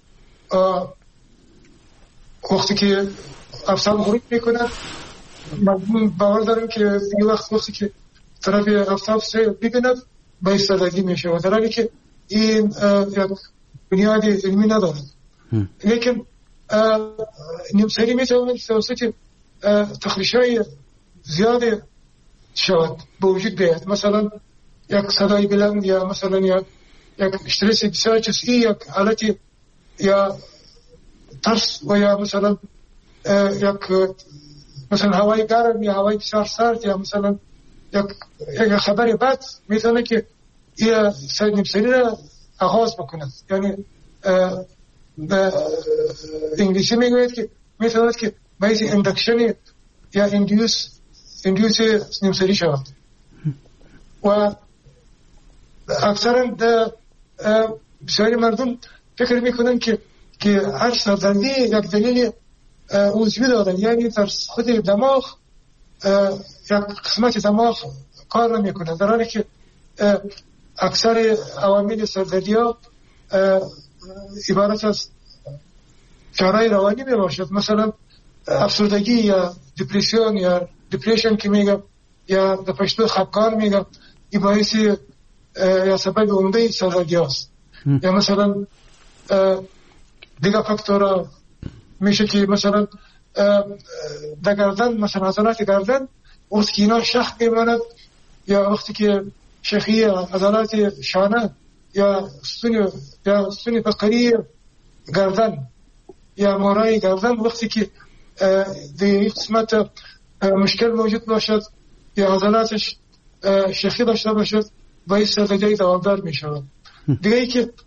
وقتی که افساب غروب میکند مردم باور دارن که یه وقتی که طرف افساب سه ببیند باید سردردی میشه و در حالی که این بنیادی علمی ندارد. لیکن نیمسری میتواند توسط تخریش‌های زیاد شود به وجود بیاید. مثلا یک صدای بلند یا مثلا یک استرس بسیار جزئی، یک حالت یا ترس و یا مثلا یک مثلا هوای گرم یا هوای بسیار سرد یا مثلا یک خبر بد میتونه که این نیمسری را آغاز بکند. یعنی به انگلیسی میگوید که میتونه که باعث اندکشن یا اندیوس نیمسری شود و اکثرا بسیاری مردم فکر میکنن که هر سردردی یک دلیل عضوی دارد، یعنی در خود دماغ یک قسمت دماغ کار نمیکنه، در حالی که اکثر عوامل سردردی ها عبارت از کارهای روانی می باشد. مثلا افسردگی یا دپرسیون یا دیپریشن که میگم یا در پشتو خفگان میگم، این باعث یا سبب عمده سردردی هست. یا مثلا دیگه فاکتورها میشه که مثلا در گردن، مثلا عضلات گردن وقتی که اینا شخ میماند یا وقتی که شخی عضلات شانه یا ستون فقری گردن یا مورای گردن وقتی که در قسمت مشکل موجود باشد یا عضلاتش شخی داشته باشد باعث سردردی دوامدار می شود. دیگه ای که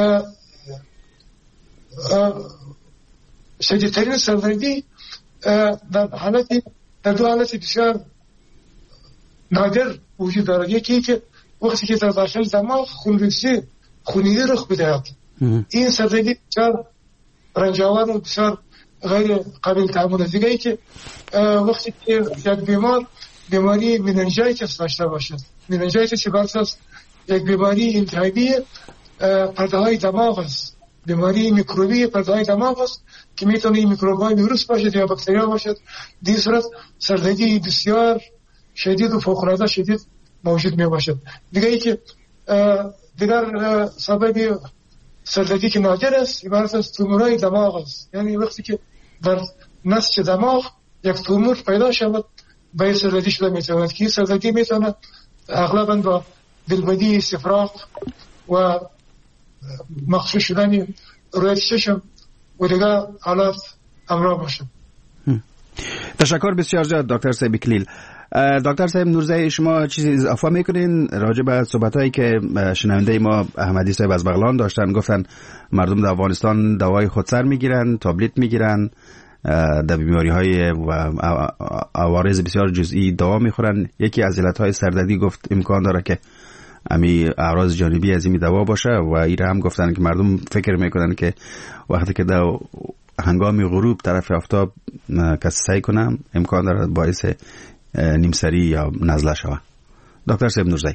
شدیدترین سردردی در دو حالت بسیار نادر وجود دارد. یکی که وقتی که در داخل دماغ خونریزی رخ بدهد، این سردردی بسیار رنجاور و بسیار غیر قابل تحمل است. دیگه ای که وقتی که یک بیماری مننژایتیس داشته باشد، مننژایتیس عبارت است یک بیماری التهابی پرده های دماغ است، بیماری میکروبی پرده های دماغ است که میتونه میکروب های ویروس باشد یا باکتریا باشد. در این صورت سردردی بسیار شدید و فوق العاده شدید موجود می باشد. دیگه ای که دیگر سبب سردردی که نادر است عبارت از تومورهای دماغ است، یعنی وقتی که در نسج دماغ یک تومور پیدا شود باید سردردی شده میتواند که سردردی میتواند اغلبا با دلبدی، استفراغ و مخصوص شدن رویت چشم و دیگر حالات همراه باشد. تشکر بسیار زیاد دکتر صاحب کلیل. دکتر صاحب نورزی، شما چیزی اضافه میکنین راجع به صحبتایی که شنونده ما احمدی صاحب از بغلان داشتن؟ گفتن مردم در افغانستان دوای خودسر میگیرن، تابلت میگیرن، در بیماری های و عوارض بسیار جزئی دوا میخورن. یکی از علتهای سردردی گفت امکان داره که امی اعراض جانبی از این دوا باشه و این هم گفتن که مردم فکر میکنن که وقتی که در هنگام غروب طرف آفتاب کسی سعی کنم امکان داره باعث نیمسری یا نزله شوه. دکتر صاحب نورزی.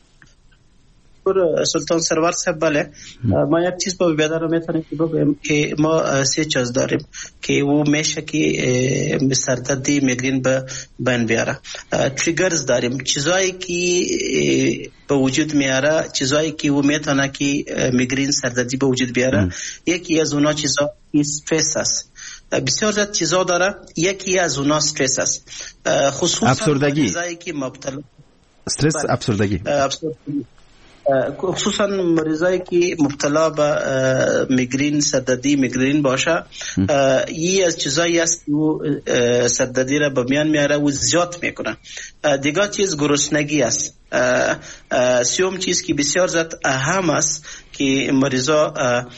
سلطان سرور صاحب، بله ما یک چیز با بیادر رو میتونیم که بگویم که ما 3 چیز داریم که او میشه که سردردی میگرین به بین بیاره. تریگرز داریم، چیزایی که به وجود میاره، چیزایی که او میتونه که میگرین سردردی به وجود بیاره. یکی از اونا چیزا استرس است، بسیار زیاد چیزا داره. یکی از اونا استرس است، خصوصا افسردگی، چیزایی که مبتلا استرس، افسردگی، خصوصا مریضایی که مبتلا به میگرین، سردردی میگرین باشه. یی از چیزایی است که سردردی را به میان میاره و زیاد میکنه. دیگه چیز گرسنگی است. سوم چیز که بسیار زیاد اهم است که مریضا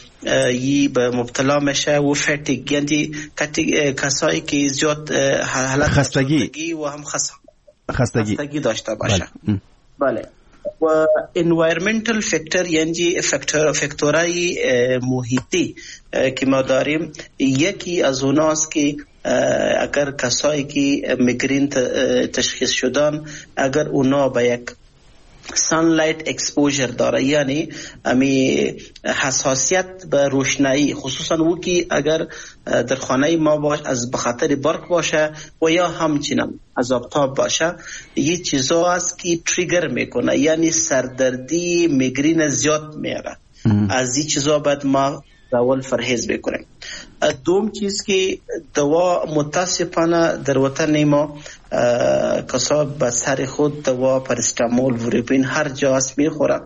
یی به مبتلا میشه و فتیگ، یعنی کسایی که زیاد حالت خستگی و هم خستگی داشته باشه. بله. و environmental factor یعنی فاکتورهای محیطی که ما داریم، یکی از اوناست که اگر کسایی که میگرین تشخیص شدن اگر اونا به یک sunlight exposure داره، یعنی امی حساسیت به روشنایی، خصوصا او که اگر در خانه ما باش از بخاطر برق باشه و یا همچنان از آفتاب باشه، یه چیزا است که تریگر میکنه، یعنی سردردی میگرین زیاد میاره. از این چیزا باید ما اول فرهیز بکنیم. دوم چیز که دوا متاسفانه در وطن ما کسا به سر خود دوا پارستامول، وروبین هر جا است میخوره،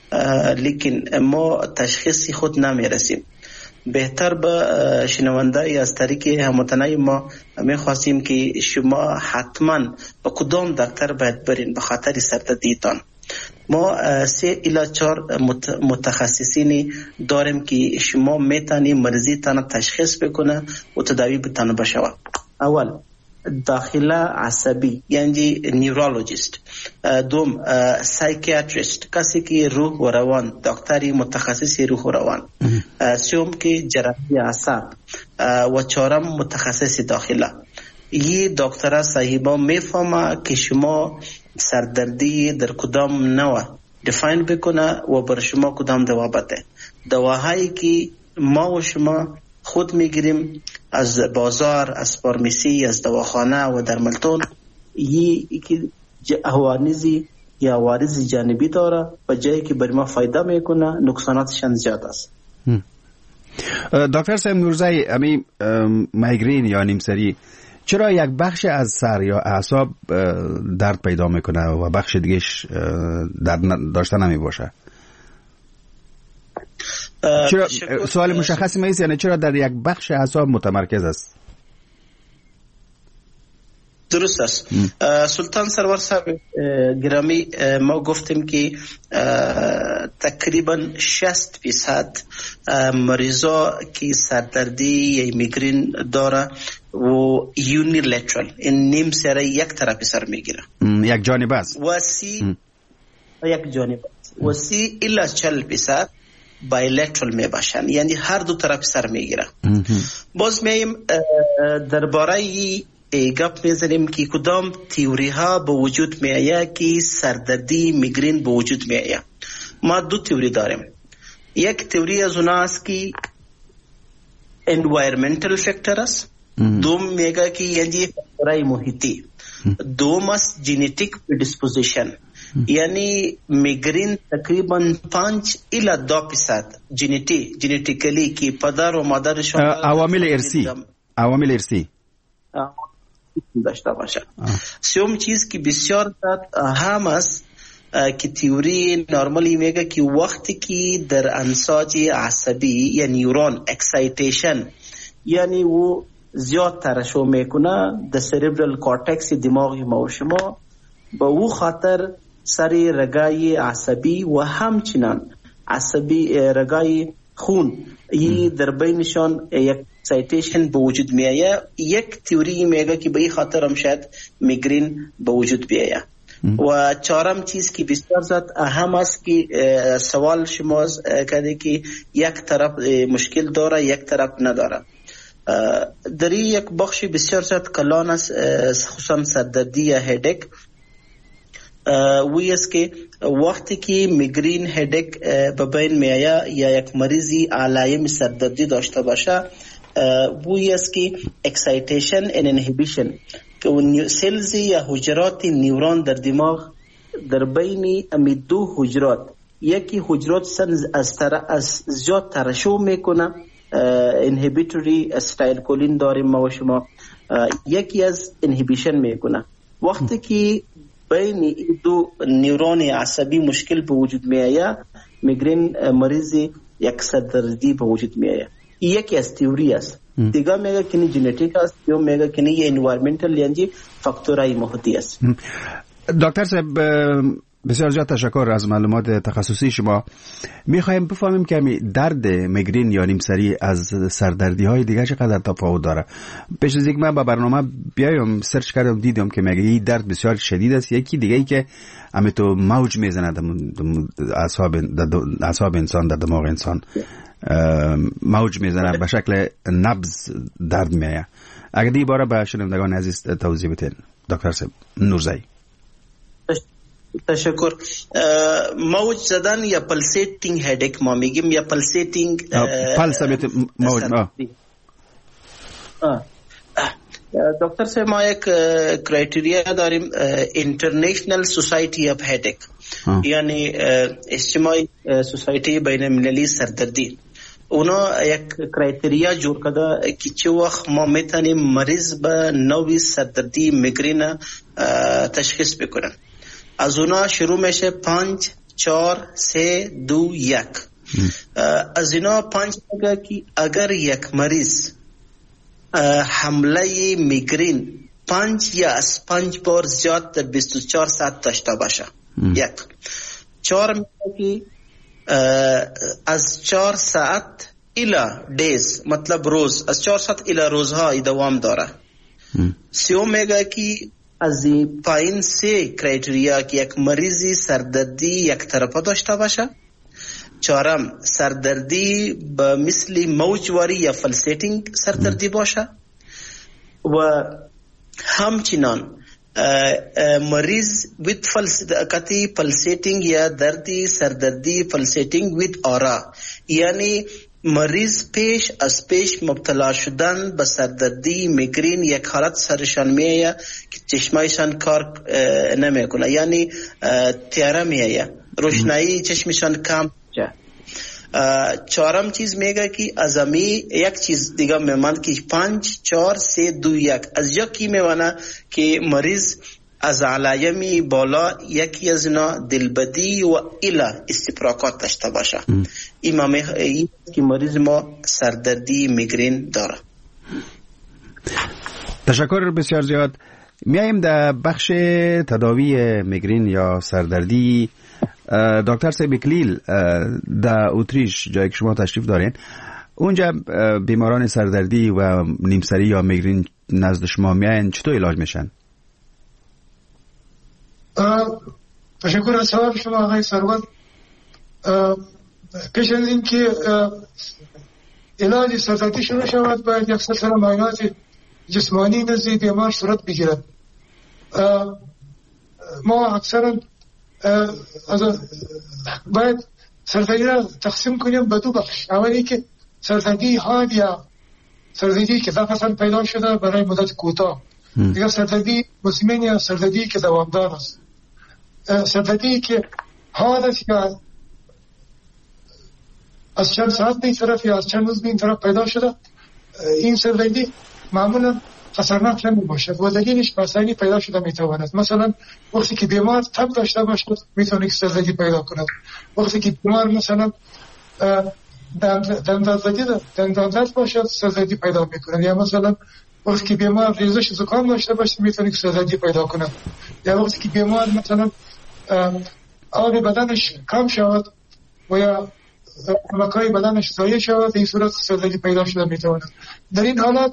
لیکن ما تشخیصی خود نمیرسیم. بهتر به شنونده از طریق هموطنای ما میخواستیم که شما حتما به کدام دکتر باید برین به خاطر سردردیتان. ما 3 الی 4 متخصصینی داریم که شما میتونی مریضی تان تشخیص بکنه و تداوی بتانه بشه. اول داخله عصبی یعنی نیورولوژیست، دوم سایکیاتریست، کسی که روح و روان، دکتری متخصص روح و روان، سوم که جراحی اعصاب و چهارم متخصص داخله. یه دکتر صاحبا میفهمه که شما سردردی در کدام نوع دیفاین بکنه و بر شما کدام دوا بده. دواهایی که ما و شما خود میگیریم از بازار، از فارمسی، از دواخانه و درملتون، یکی عوارضی یا عوارض جانبی داره و جایی که بر ما فایده میکنه نقصاناتشان زیاد است. دکتر صاحب نورزی، امی مایگرین یا نیمسری چرا یک بخش از سر یا اعصاب درد پیدا میکنه و بخش دیگهش درد داشته نمی باشه؟ چرا سوال مشخصی نیست، یعنی چرا در یک بخش اعصاب متمرکز است؟ درست است. سلطان سرور صاحب گرامی، ما گفتیم که تقریبا 60% مریضا که سردردی یا میگرین داره و یونیلترال، این نیم سره یک طرف سر میگیره، یک جانب است، یک جانب و 30 الی 40% بایلترال می باشن، یعنی هر دو طرف سر میگیره. باز میم درباره گپ میزنیم که کدام تیوری ها به وجود می آید که سردردی میگرین به وجود می آید. ما دو تیوری داریم. یک تیوری از اونها است که environmental factor است، دوم میگه که یعنی فاکتورهای محیطی، دوم است genetic predisposition، یعنی میگرین تقریبا 5 الی 2% ژنتیکلی که پدر و مادرشون عوامل ارثی داشته باشه. سوم چیز که بسیار اهم است که تئوری نورمالی میگه که وقتی که در انساج عصبی یا نیورون اکسایتیشن، یعنی و زیاد ترشح میکنه در سریبرال کورتکس دماغ ما و شما، با او خاطر سری رگای عصبی و همچنان عصبی رگای خون ای در بینشان یک اکسایتیشن به وجود می آید. یک تئوری میگه که به این خاطر هم شاید میگرین به وجود بیاید. و چهارم چیز که بسیار زیاد اهم است که سوال شما کرده که یک طرف مشکل داره یک طرف نداره. در یک بخش بسیار زیاد کلان است، خصوصا سردردی یا هدک، وی است که وقتی که میگرین هدک به بین می آید یا یک مریضی علائم سردردی داشته باشه، وی است که اکسایتیشن ان انهیبیشن، که اون سلز یا حجرات نیورون در دماغ در بین امی دو حجرات، یکی حجرات از زیاد ترشح میکنه، انهیبیتوری استایل کولین داریم ما و شما، یکی از انهیبیشن میکنه. وقتی که بین این دو نیورون عصبی مشکل به وجود می آید، میگرین مریضی یک سردردی به وجود می آید. یکی از تئوری است. دیگه میگه که نی ژنتیک است، یا میگه که نی انوایرمنتال یعنی فاکتورهای محیطی است. دکتر صاحب بسیار زیاد تشکر از معلومات تخصصی شما. میخوایم بفهمیم که درد میگرین یا نیمسری از سردردی های دیگه چقدر تفاوت داره. پیش از اینکه من با برنامه بیایم سرچ کردم دیدم که میگه این درد بسیار شدید است. یکی دیگه ای که تو موج میزنه در اعصاب انسان، در دماغ انسان موج میزنه، به شکل نبض درد میایه. اگر دی باره به شنوندگان عزیز توضیح بدین دکتر صاحب نورزایی. تشکر. موج زدن یا پلسیتینگ هدک ما میگیم، یا پلسیتینگ پلس موج. دکتر صاحب ما یک کرایتریا داریم، اینترنشنل سوسایتی اف هدک، یعنی اجتماعی سوسایتی بین المللی سردردی. اونا یک کرایتریا جور کرده که چه وقت ما میتونیم مریض به نوعی سردردی میگرین تشخیص بکنن. از اونا شروع میشه 5 4 3 2 1. از اینا 5 میگه که اگر یک مریض حمله میگرین 5 یا از 5 بار زیاد در 24 ساعت داشته باشه. 1. 4 میگه که از 4 ساعت الی دیز، مطلب روز، از 4 ساعت الی روزها دوام داره. 3 میگه که از پایین 3 کرایتریا که یک مریضی سردردی یک طرفه داشته باشه. 4 سردردی به مثل موجواری یا فلسیتینگ سردردی باشه، و همچنان مریض وید پلسیتینگ یا دردی سردردی فلسیتینگ وید آرا، یعنی مریض پیش از پیش مبتلا شدن به سردردی میگرین یک حالت سرشان میایه که چشمایشان کار نمیکنه، یعنی تیاره میایه، روشنایی چشمشان کم جه. 4 چیز میگه که از امی یک چیز دیگه میماند که 5 4 3 2 1. از یکی میمانه که مریض از علایمی بالا یکی از اینا دلبدی و الا استفراغات داشته باشه. این که مریض ما سردردی میگرین داره. تشکر بسیار زیاد. میایم در بخش تداوی میگرین یا سردردی. دکتر صاحب اکلیل در اتریش جایی که شما تشریف دارین، اونجا بیماران سردردی و نیمسری یا میگرین نزد شما میاین، چطور علاج میشن؟ تشکر از سوال شما آقای ثروت. پیش از این که علاج سردردی شروع شود باید یک سلسله معاینات جسمانی نزد بیمار صورت بگیرد. ما اکثرا باید سردردی را تقسیم کنیم به دو بخش. اولی که سردردی حاد یا سردردی که فصل پیدا شده برای مدت کوتاه، دیگر سردردی مزمن یا سردردی که دوامدار است. سردردی که حاد است یا از چند ساعت به این طرف یا از چند روز به این طرف پیدا شده، این سردردی معمولا خطرناک نمی باشد و دلیلش بسیاری پیدا شده می تواند. مثلا وقتی که بیمار تب داشته باشد میتونه سردردی پیدا کند. وقتی که بیمار مثلا دندان درد باشد سردردی پیدا میکند، یا مثلا وقتی که بیمار ریزش زکام داشته باشه میتونه سردردی پیدا کند، یا وقتی که بیمار مثلا آب بدنش کم شود و یا مکای بدنش ضایع شود، این صورت سردردی پیدا شده میتواند. در این حالات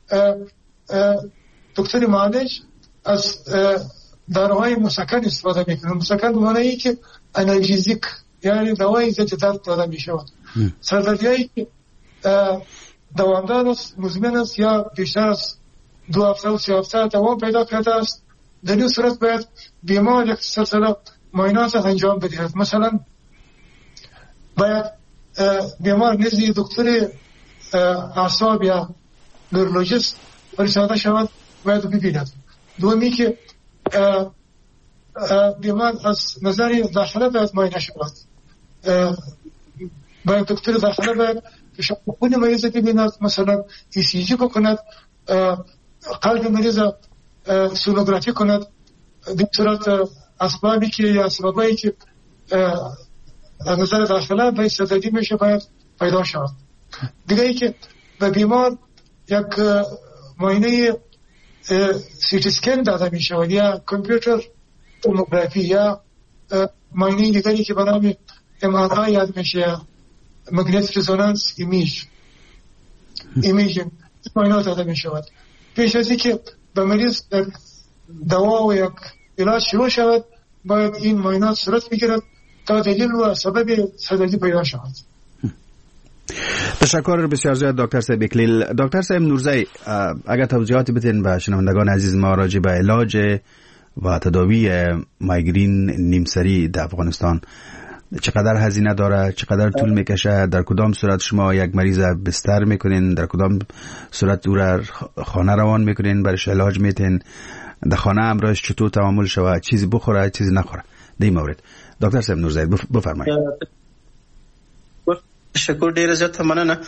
دکتر معالج از داروهای مسکن استفاده میکنه. مسکن معنی که آنالژیک، یعنی دوای ضد درد داده میشود. سردردیایی که دوامدار است، مزمن است یا بیشتر از 2 هفته و 3 هفته دوام پیدا کرده است، در این صورت باید بیمار یک سلسله معاینات انجام بدهد. مثلا باید بیمار نزد دکتر اعصاب یا نورولوژیست فرستاده شود، باید ببیند. دومی که بیمار از نظر داخله باید معاینه شود. باید دکتر داخله باید فشار خون مریض ببیند، مثلا ECG کند، قلب مریض سونوگرافی کند. به صورت اسبابی که یا اسبابایی که از نظر داخله باید سردردی میشه باید پیدا شود. دیگه ای که به بیمار یک معاینه سیتی اسکن داده می شود یا کامپیوتر توموگرافی یا معاینه دیگری که به نام MRI یاد میشه یا مگنتیک رزونانس ایمیجینگ معاینات داده می شود. پیش از اینکه به مریض دوا و یک علاج شروع شود باید این معاینات صورت بگیرد تا دلیل و سبب سردردی پیدا شود. تشکر بسیار زیاد دکتر صاحب اکلیل. دکتر صاحب نورزی، اگر توضیحاتی بدین به شنوندگان عزیز ما راجع به علاج و تداوی مایگرین نیمسری در افغانستان، چقدر هزینه داره، چقدر طول میکشه، در کدام صورت شما یک مریض بستر میکنین، در کدام صورت او را خانه روان میکنین، برش علاج میتین، در خانه امراض چطور تعامل شود، چیزی بخوره چیزی نخوره، در این مورد دکتر صاحب نورزی بفرمایید. تشکر ډیره زیاته مننه.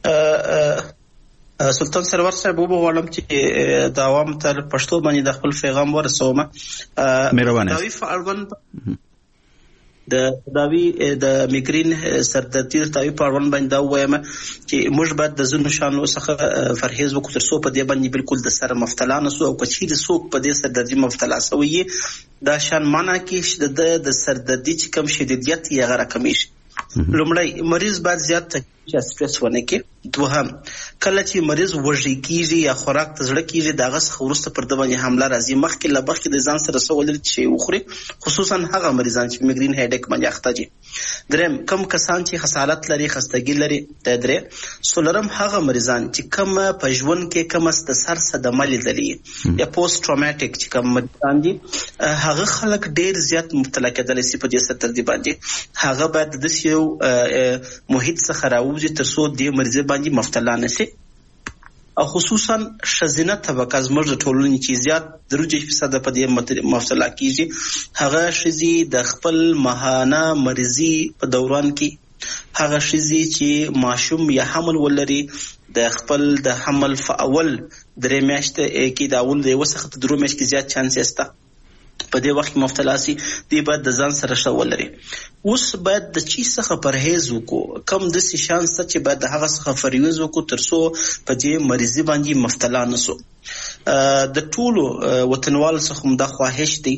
سلطان سرور صاحب وبغواړم چې د عوام ته پښتو باندې د خپل پیغام ورسوم. تداوی فعالون د تداوی د میګرین سردردي د تداوی فعالون باندې دا وایم چې موږ باید د ځینو شانو څخه پرهیز وکړو تر څو په دې باندې بالکل د سره مبتلا نه سو، او که چیرې څوک په دې سردردي مبتلا سوی دا شان معنا کې د سردردي چې کم شدیدیت یې هغه راکمې شي. لومړی مریض باید زیات تکلیف سټرس ونه کړي. دوهم کله چې مریض وږی کیږي یا خوراک ته زړه کیږي دغه څخه وروسته پر د باندې حمله راځي، مخکې له مخکې د ځان سره څه ولري چې وخوري، خصوصا هغه مریضان چې میګرین هډیک باندې اخته دي. دریم کم کسان چې خسارت لري، خستګي لري. درې څلورم هغه مریضان چې کم په ژوند کې کم است سر صدمه لیدلي یا پوسټ ټروماټیک چې کم مریضان دي، هغه خلک ډیر زیات مبتلا کېدلی شي په دې سردردي باندې. هغه باید د داسې یو محیط څخه راوځي تر څو دې مریض باندې مبتلا نشي. او خصوصا ښځینه طبقه زموږ د ټولنې چې زیات 3% په دې مبتلا کیږي، هغه ښځې د خپل ماهانه مریضي په دوران کې، هغه ښځې چې ماشوم یا حمل ولري د خپل د حمل په اول 3 میاشتې کې د اول د 1 څخه 3 میاشتې زیات چانس شته په دې وخت کې مبتلا سي. دی باید د ځان سره ښه ولري. اوس باید د چی څخه پرهیز وکړو، کم داسې شانس ته چې باید د هغه څخه پرهیز وکړو تر څو په دې مریضي باندې مبتلا نسو. د ټولو وطنوالو څخه د خواهش دی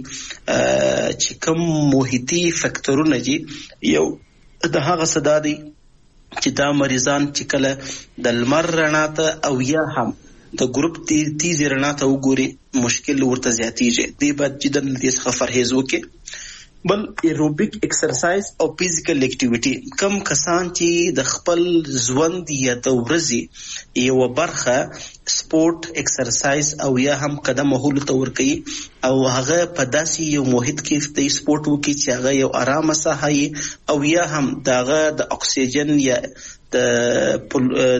چې کوم محیطي فکټورونه دي یو د هغه صدا دی چې دا مریضان چې کله د لمر رڼا ته او یا هم د ګروپ تیز رڼا ته وګوري مشکل ورته زیاتیږي. دی باید جدا دې څخه پرهیز وکړي. بل ایروبیک ایکسرسایز او فزیکل اکټیویټي، کم کسان چې د خپل ژوند یا د ورځې یو برخه سپورت ایکسرسایز او یا هم قدم وهلو ته ورکوي او هغه په داسې یو محیط کې د سپورت وکړي چې هغه یو آرامه ساحه او یا هم دغه د اکسیجن یا د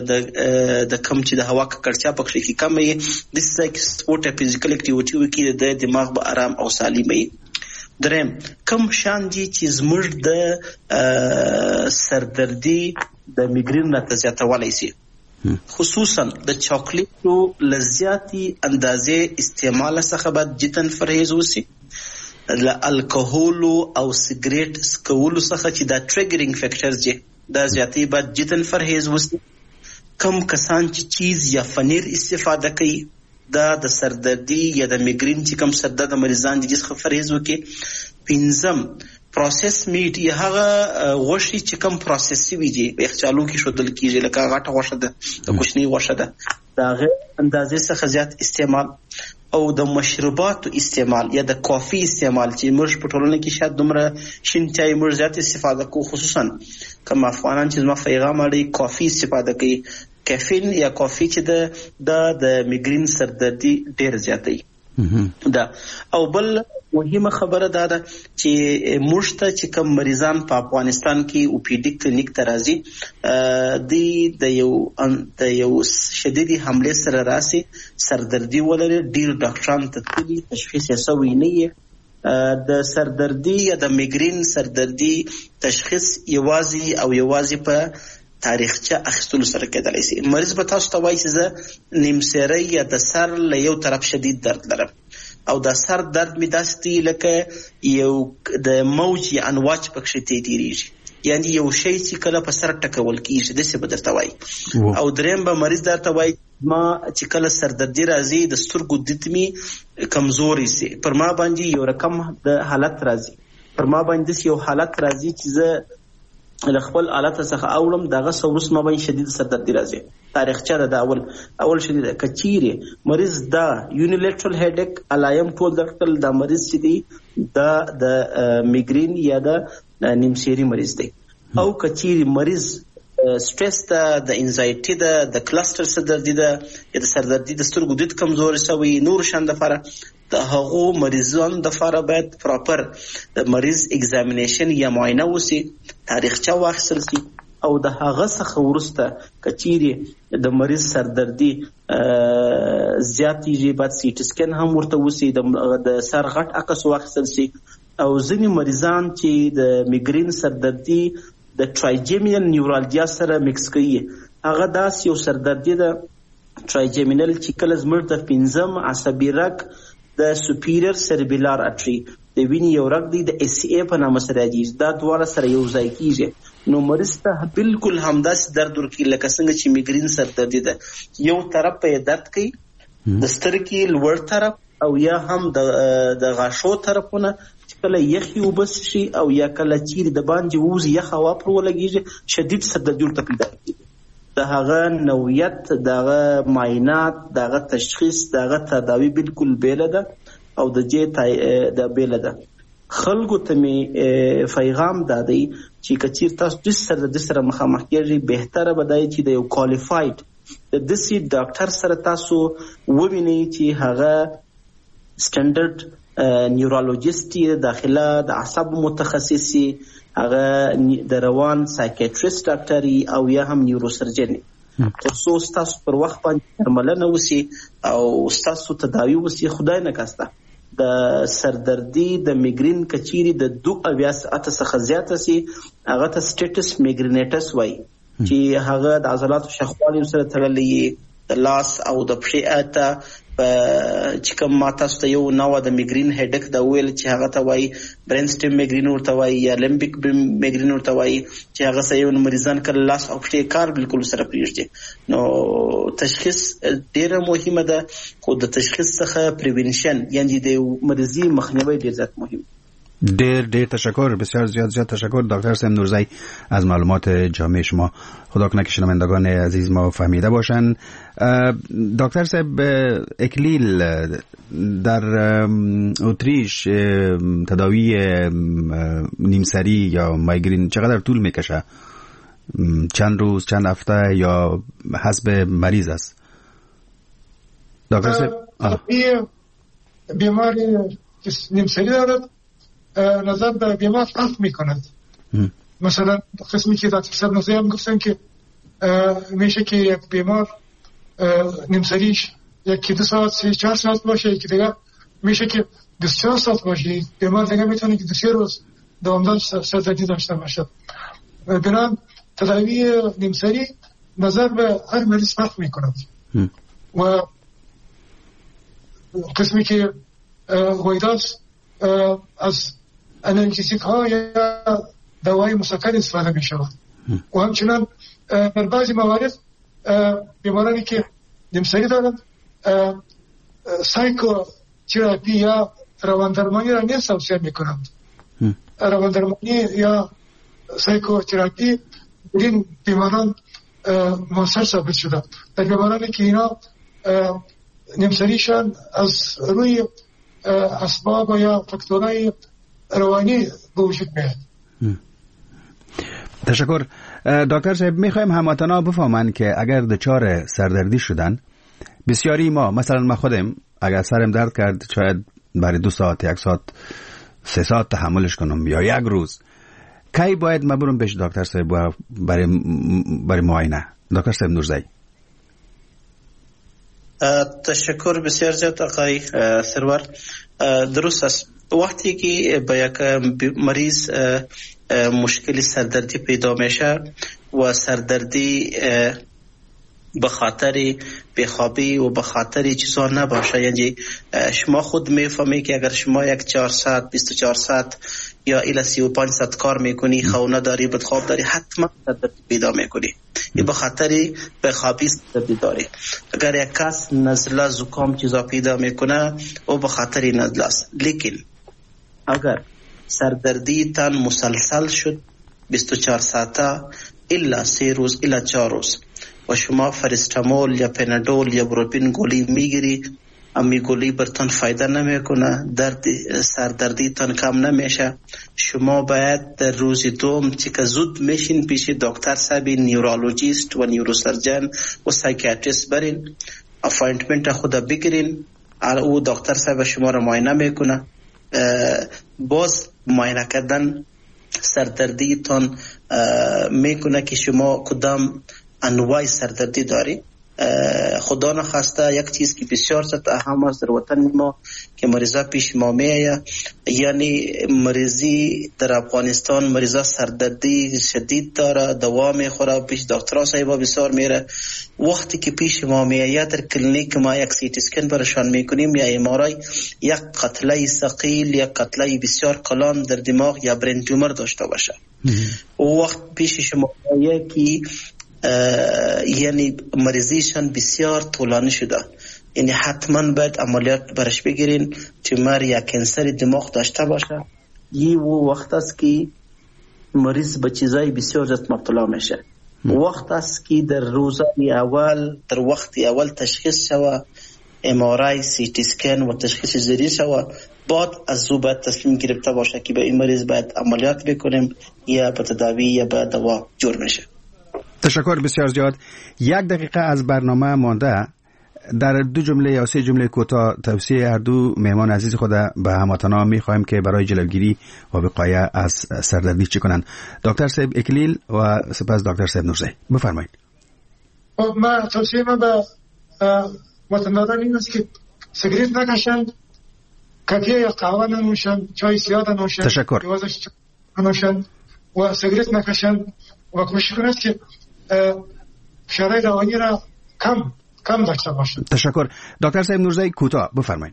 کم چې د هوا ککړتیا پکې کې کم وي، د سپورت او فزیکل اکټیویټي وکړي د دماغ به آرام او سالم وي. دریم، کم شان دي چې زموږ د سردردي د میګرین راته زیاتولی شي، خصوصا د چاکلیټو له زیاتې اندازې استعمال څخه باید جداً پرهیز وشي. له الکوهول او سګریټ څکولو څخه چې دا ټریګرینګ فیکټرز دي دا زیاتې باید جداً پرهیز وشي. کم کسان چې چیز یا پنیر استفاده کوي دا د سردردي یا د میګرین چې کم سردرد مریضان دي څخه پرهیز وکړي. پنځم، پروسس میټ یا هغه غوښې چې کم پروسس شوي دي په یخچالو کې ښودل کیږي، لکه غټه غوښه ده، د کوچنۍ غوښه ده، د هغې اندازې څخه زیات استعمال او د مشروباتو استعمال یا د کافي استعمال چې موږ په ټولنه کې شاید دومره شین چای موږ زیات استفاده کوو، خصوصا کوم افغانان چې زما پیغام اړوي کافي استفاده کوي. کافین یا کافي چې د میګرین سردردي ډېر زیاتوي دا. او بل مهمه خبره دا ده چې موږ ته چې کوم مریضان په افغانستان کې اوپیډیک کلینیک ته راځي د یو شدیدي حمله سره راسي، سردردي ولري، ډیر ډاکټران ته تللي تشخیص یې سوی نه وي. د سردردي یا د میګرین سردردي تشخیص یوازې په تاریخچه اخیستلو سره کېدلی شي. مریض به تاسو ته وایي چې زه نیمسری یا د سر له یو طرف شدید درد لرم او د سر درد مې داسې دی لکه یو د موج یا انواج پکښې تیریږي، یعنی یو شی چې کله په سر ټکول کېږي داسې به درته وایي. او دریم به مریض درته وایي ما چې کله سردردي راځي د سترګو دید مې کمزوري سي، پر ما باندې یو رقم د حالت راځي، پر ما باندې یو حالت راځي چې زه له خپل حالت څخه اولم دغه سورس ما باندې شدید سردردي راځي. تاریخچه د اول شدید کچيري مریض دا یونیلیټرل هیډیک الایم ټول درکل دا مریض چې دی دا د میګرین یا د نیمسيري مریض دی. او کچيري مریض سټرس د انزایټي د کلستر سردردي د سردردي د سترګو دید کمزوري شوی نور شان د فاره د هغو مریضان د فاره باید پراپر د مریض اگزامینیشن یا معاینه وسی، تاریخچه واخیستل شي او د هغه څخه وروسته کچيري د مریض سردردي زیاتېږي باید سی ټي سکین هم ورته وسی، د سر غټ عکس واخیستل شي. او ځینې مریضان چې د میګرین سردردي د ټرایجیمینل نیورالجیا سره مکس کوي، هغه داس یو سردردي د ټرایجیمینل چې کله زموږ د پنځم عصبي رګ د سوپیریور سربیلار اټری د وینې یو رګ دی د اس ای په نامه سره راځي، دا دواړه سره یو ځای کیږي نو مریض ته بالکل همداسې درد ورکوي لکه څنګه چې میګرین سردردي ده. یو طرف په درد کوي د سترګې لوړ طرف او یا هم د غاښو طرفونه چې کله یخي وبس شي او یا کله چیرې د باندې ووزي یخ هوا پر ولګېږي شدید سردردي ورته پیدا کېږي. د هغه نوعیت، دغه معاینات، دغه تشخیص، دغه تداوی بالکل بیله ده او د جې د بیله ده. خلکو ته می پیغام دادی چې کچیر تاسو د سردردي سره مخامخ کېږئ بهتره به دی چې د یو کوالیفاید د داسې ډاکټر سره تاسو ووینئ چې هغه سټنډرډ نیورولوژیست داخله د اعصاب متخصصي، هغه د روان سایکیټریست ډاکټري او یا هم نیوروسرجن، ترڅو ستاسو پر وخت باندې درملنه وشي او ستاسو تداوی وشي. خدای نکاسته د سردردي د میګرین کچيري د 2 ساعت څخه زیاته سي هغه ته سټیټس میګرینیټس وایي چې هغه د عضلاتو شخوالي سره تړلې د لاس او د پښې اته چې کوم ما تاسو ته یو نوع د میګرین هډک د ویل چې هغه ته وایي برین سټیم میګرین ورته وایي یا لیمبیک میګرین ورته وایي چې هغه سه یو مریضان کله لاس او پښې کار بالکل سره پریږدي. نو تشخیص ډیره مهمه ده، خو د تشخیص څخه پریونشن یعنی د مریضي مخنیوي ډیر زیات مهم. دیر تشکر، بسیار زیاد تشکر دکتر سیم نورزی از معلومات جامع شما. خدا کنه که شنوندگان عزیز ما فهمیده باشن. دکتر صاحب اکلیل در اتریش تداوی نیمسری یا مایگرین چقدر طول میکشه؟ چند روز، چند هفته یا حسب مریض است؟ دکتر صاحب بیماری نیمسری دارد نظر به بیمار فرق میکند. مثلا قسمی که دکتر صاحب نوزی هم گفتن که میشه که یک بیمار نیمسریش یکی 2 ساعت 3-4 ساعت باشه، یکی دیگه میشه که 24 ساعت باشه، بیمار دیگه میتونه که 2-3 روز دوامدار سردردی داشته باشه. بنابراین تداوی نیمسری نظر به هر مریض فرق میکند و قسمی که ویداست از انالژیسیک ها یا دوای مسکن استفاده می شود و همچنان در بعضی موارد بیمارانی که نیمسری دارند سایکو تراپی یا رواندرمانی را نیز توصیه می کنند. رواندرمانی یا سایکو تراپی این بیماران موثر ثابت شده. در بیمارانی که اینا نیمسریشان از روی اسباب یا فاکتورهای روانی به وجود میاد. تشکر دکتر صاحب. میخوایم هموطنا بفهمن که اگر دچار سردردی شدن، بسیاری ما مثلا من خودم اگر سرم درد کرد شاید برای 2 ساعت 1 ساعت 3 ساعت تحملش کنم یا 1 روز، کی باید ما برم پیش دکتر صاحب برای معاینه؟ دکتر صاحب نورزی. تشکر بسیار زیاد آقای سرور. درست است. وقتی که با یک مریض مشکل سردردی پیدا میشه و سردردی به خاطر بیخوابی و به خاطر چیزا نباشه، یعنی شما خود میفهمی که اگر شما یک 4 ساعت 24 ساعت یا الی 35 ساعت کار میکنی، خونه داری، بدخواب داری، حتما سردردی پیدا میکنی. این به خاطر بیخوابی سردردی داری. اگر یک کس نزله زکام چیزا پیدا میکنه او به خاطر نزله است. لیکن اگر سردردی تن مسلسل شد 24 ساعته الا 3 روز الا 4 روز و شما فرستامول یا پنادول یا بروپین گولی میگیری، امی گولی برتان فایده نمیکنه، درد سردردی تان کم نمیشه، شما باید در روز دوم که زود میشین پیش دکتر صاحب نیورولوژیست و نیوروسرجن و سایکیاتریست برین، اپاینتمنت خود بگیرین، او دکتر صاحب شما را معاینه میکنه. باز معاینه کردن سردردی تان میکنه که شما کدام انواع سردردی داری. خدا نخواسته یک چیز که بسیار زیاد اهم است در وطن ما که مریضا پیش ما میآید، یعنی مریضی در افغانستان مریضا سردردی شدید داره، دوا میخوره، پیش دکترها صاحبا بسیار میره. وقتی که پیش ما میآید در کلینیک ما یک سی تی اسکن برشان میکنیم یا ام آر آی، یک قطله ثقیل یا قطله بسیار کلان در دماغ یا برین تومر داشته باشه. وقت پیش شما میآید که یعنی مریضیشان بسیار طولانی شده، یعنی حتما باید عملیات برش بگیرین. تومر یا کانسر دماغ داشته باشه. یه وقت است که مریض به چیزای بسیار زیاد مبتلا میشه. وقت است که در روزهای اول، در وقت اول تشخیص شوه، ام آر آی، سی تی اسکن و تشخیص ذری شوه، بعد از او باید تصمیم گرفته باشه که به این مریض باید عملیات بکنیم یا به تداوی یا به دوا جور میشه. تشکر بسیار زیاد. 1 دقیقه از برنامه مانده. در 2 جمله یا 3 جمله کوتاه توصیه هر دو مهمان عزیز خود به هموطنان میخوایم که برای جلوگیری و وقایه از سردردی چی کنن. دکتر صاحب اکلیل و سپس دکتر صاحب نورزی بفرمایید. من توصیه من به وطنداران این است که سیگریت نکشن، کافی یا قهوه ننوشن، چای سیاه ننوشن، تشکر ننوشن و سیگریت نکشن و کوشش کنند که فشار روانی را کم کم داشته باشند. تشکر. دکتر صاحب نورزی کوتاه بفرمایید.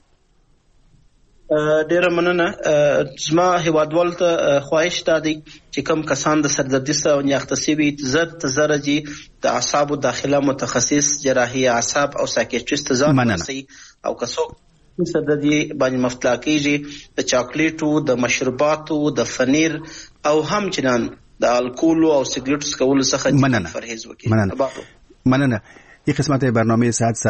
ډیره مننه. زما هیوادوال ته خواهش دادی چې کوم کسان د سردردي سره نیاخته سوي زر جی د اعصابو داخله متخصص جراحي اعصاب او سایکیټریست ځان ورسي او کڅوک سردردي باندې مفتلا کیږي د چاکلیټو د مشروباتو د فنیر او همچنان د الکول او سیګریټ څکولو څخه پرهیز وکړي. مننه. این قسمت برنامه صحت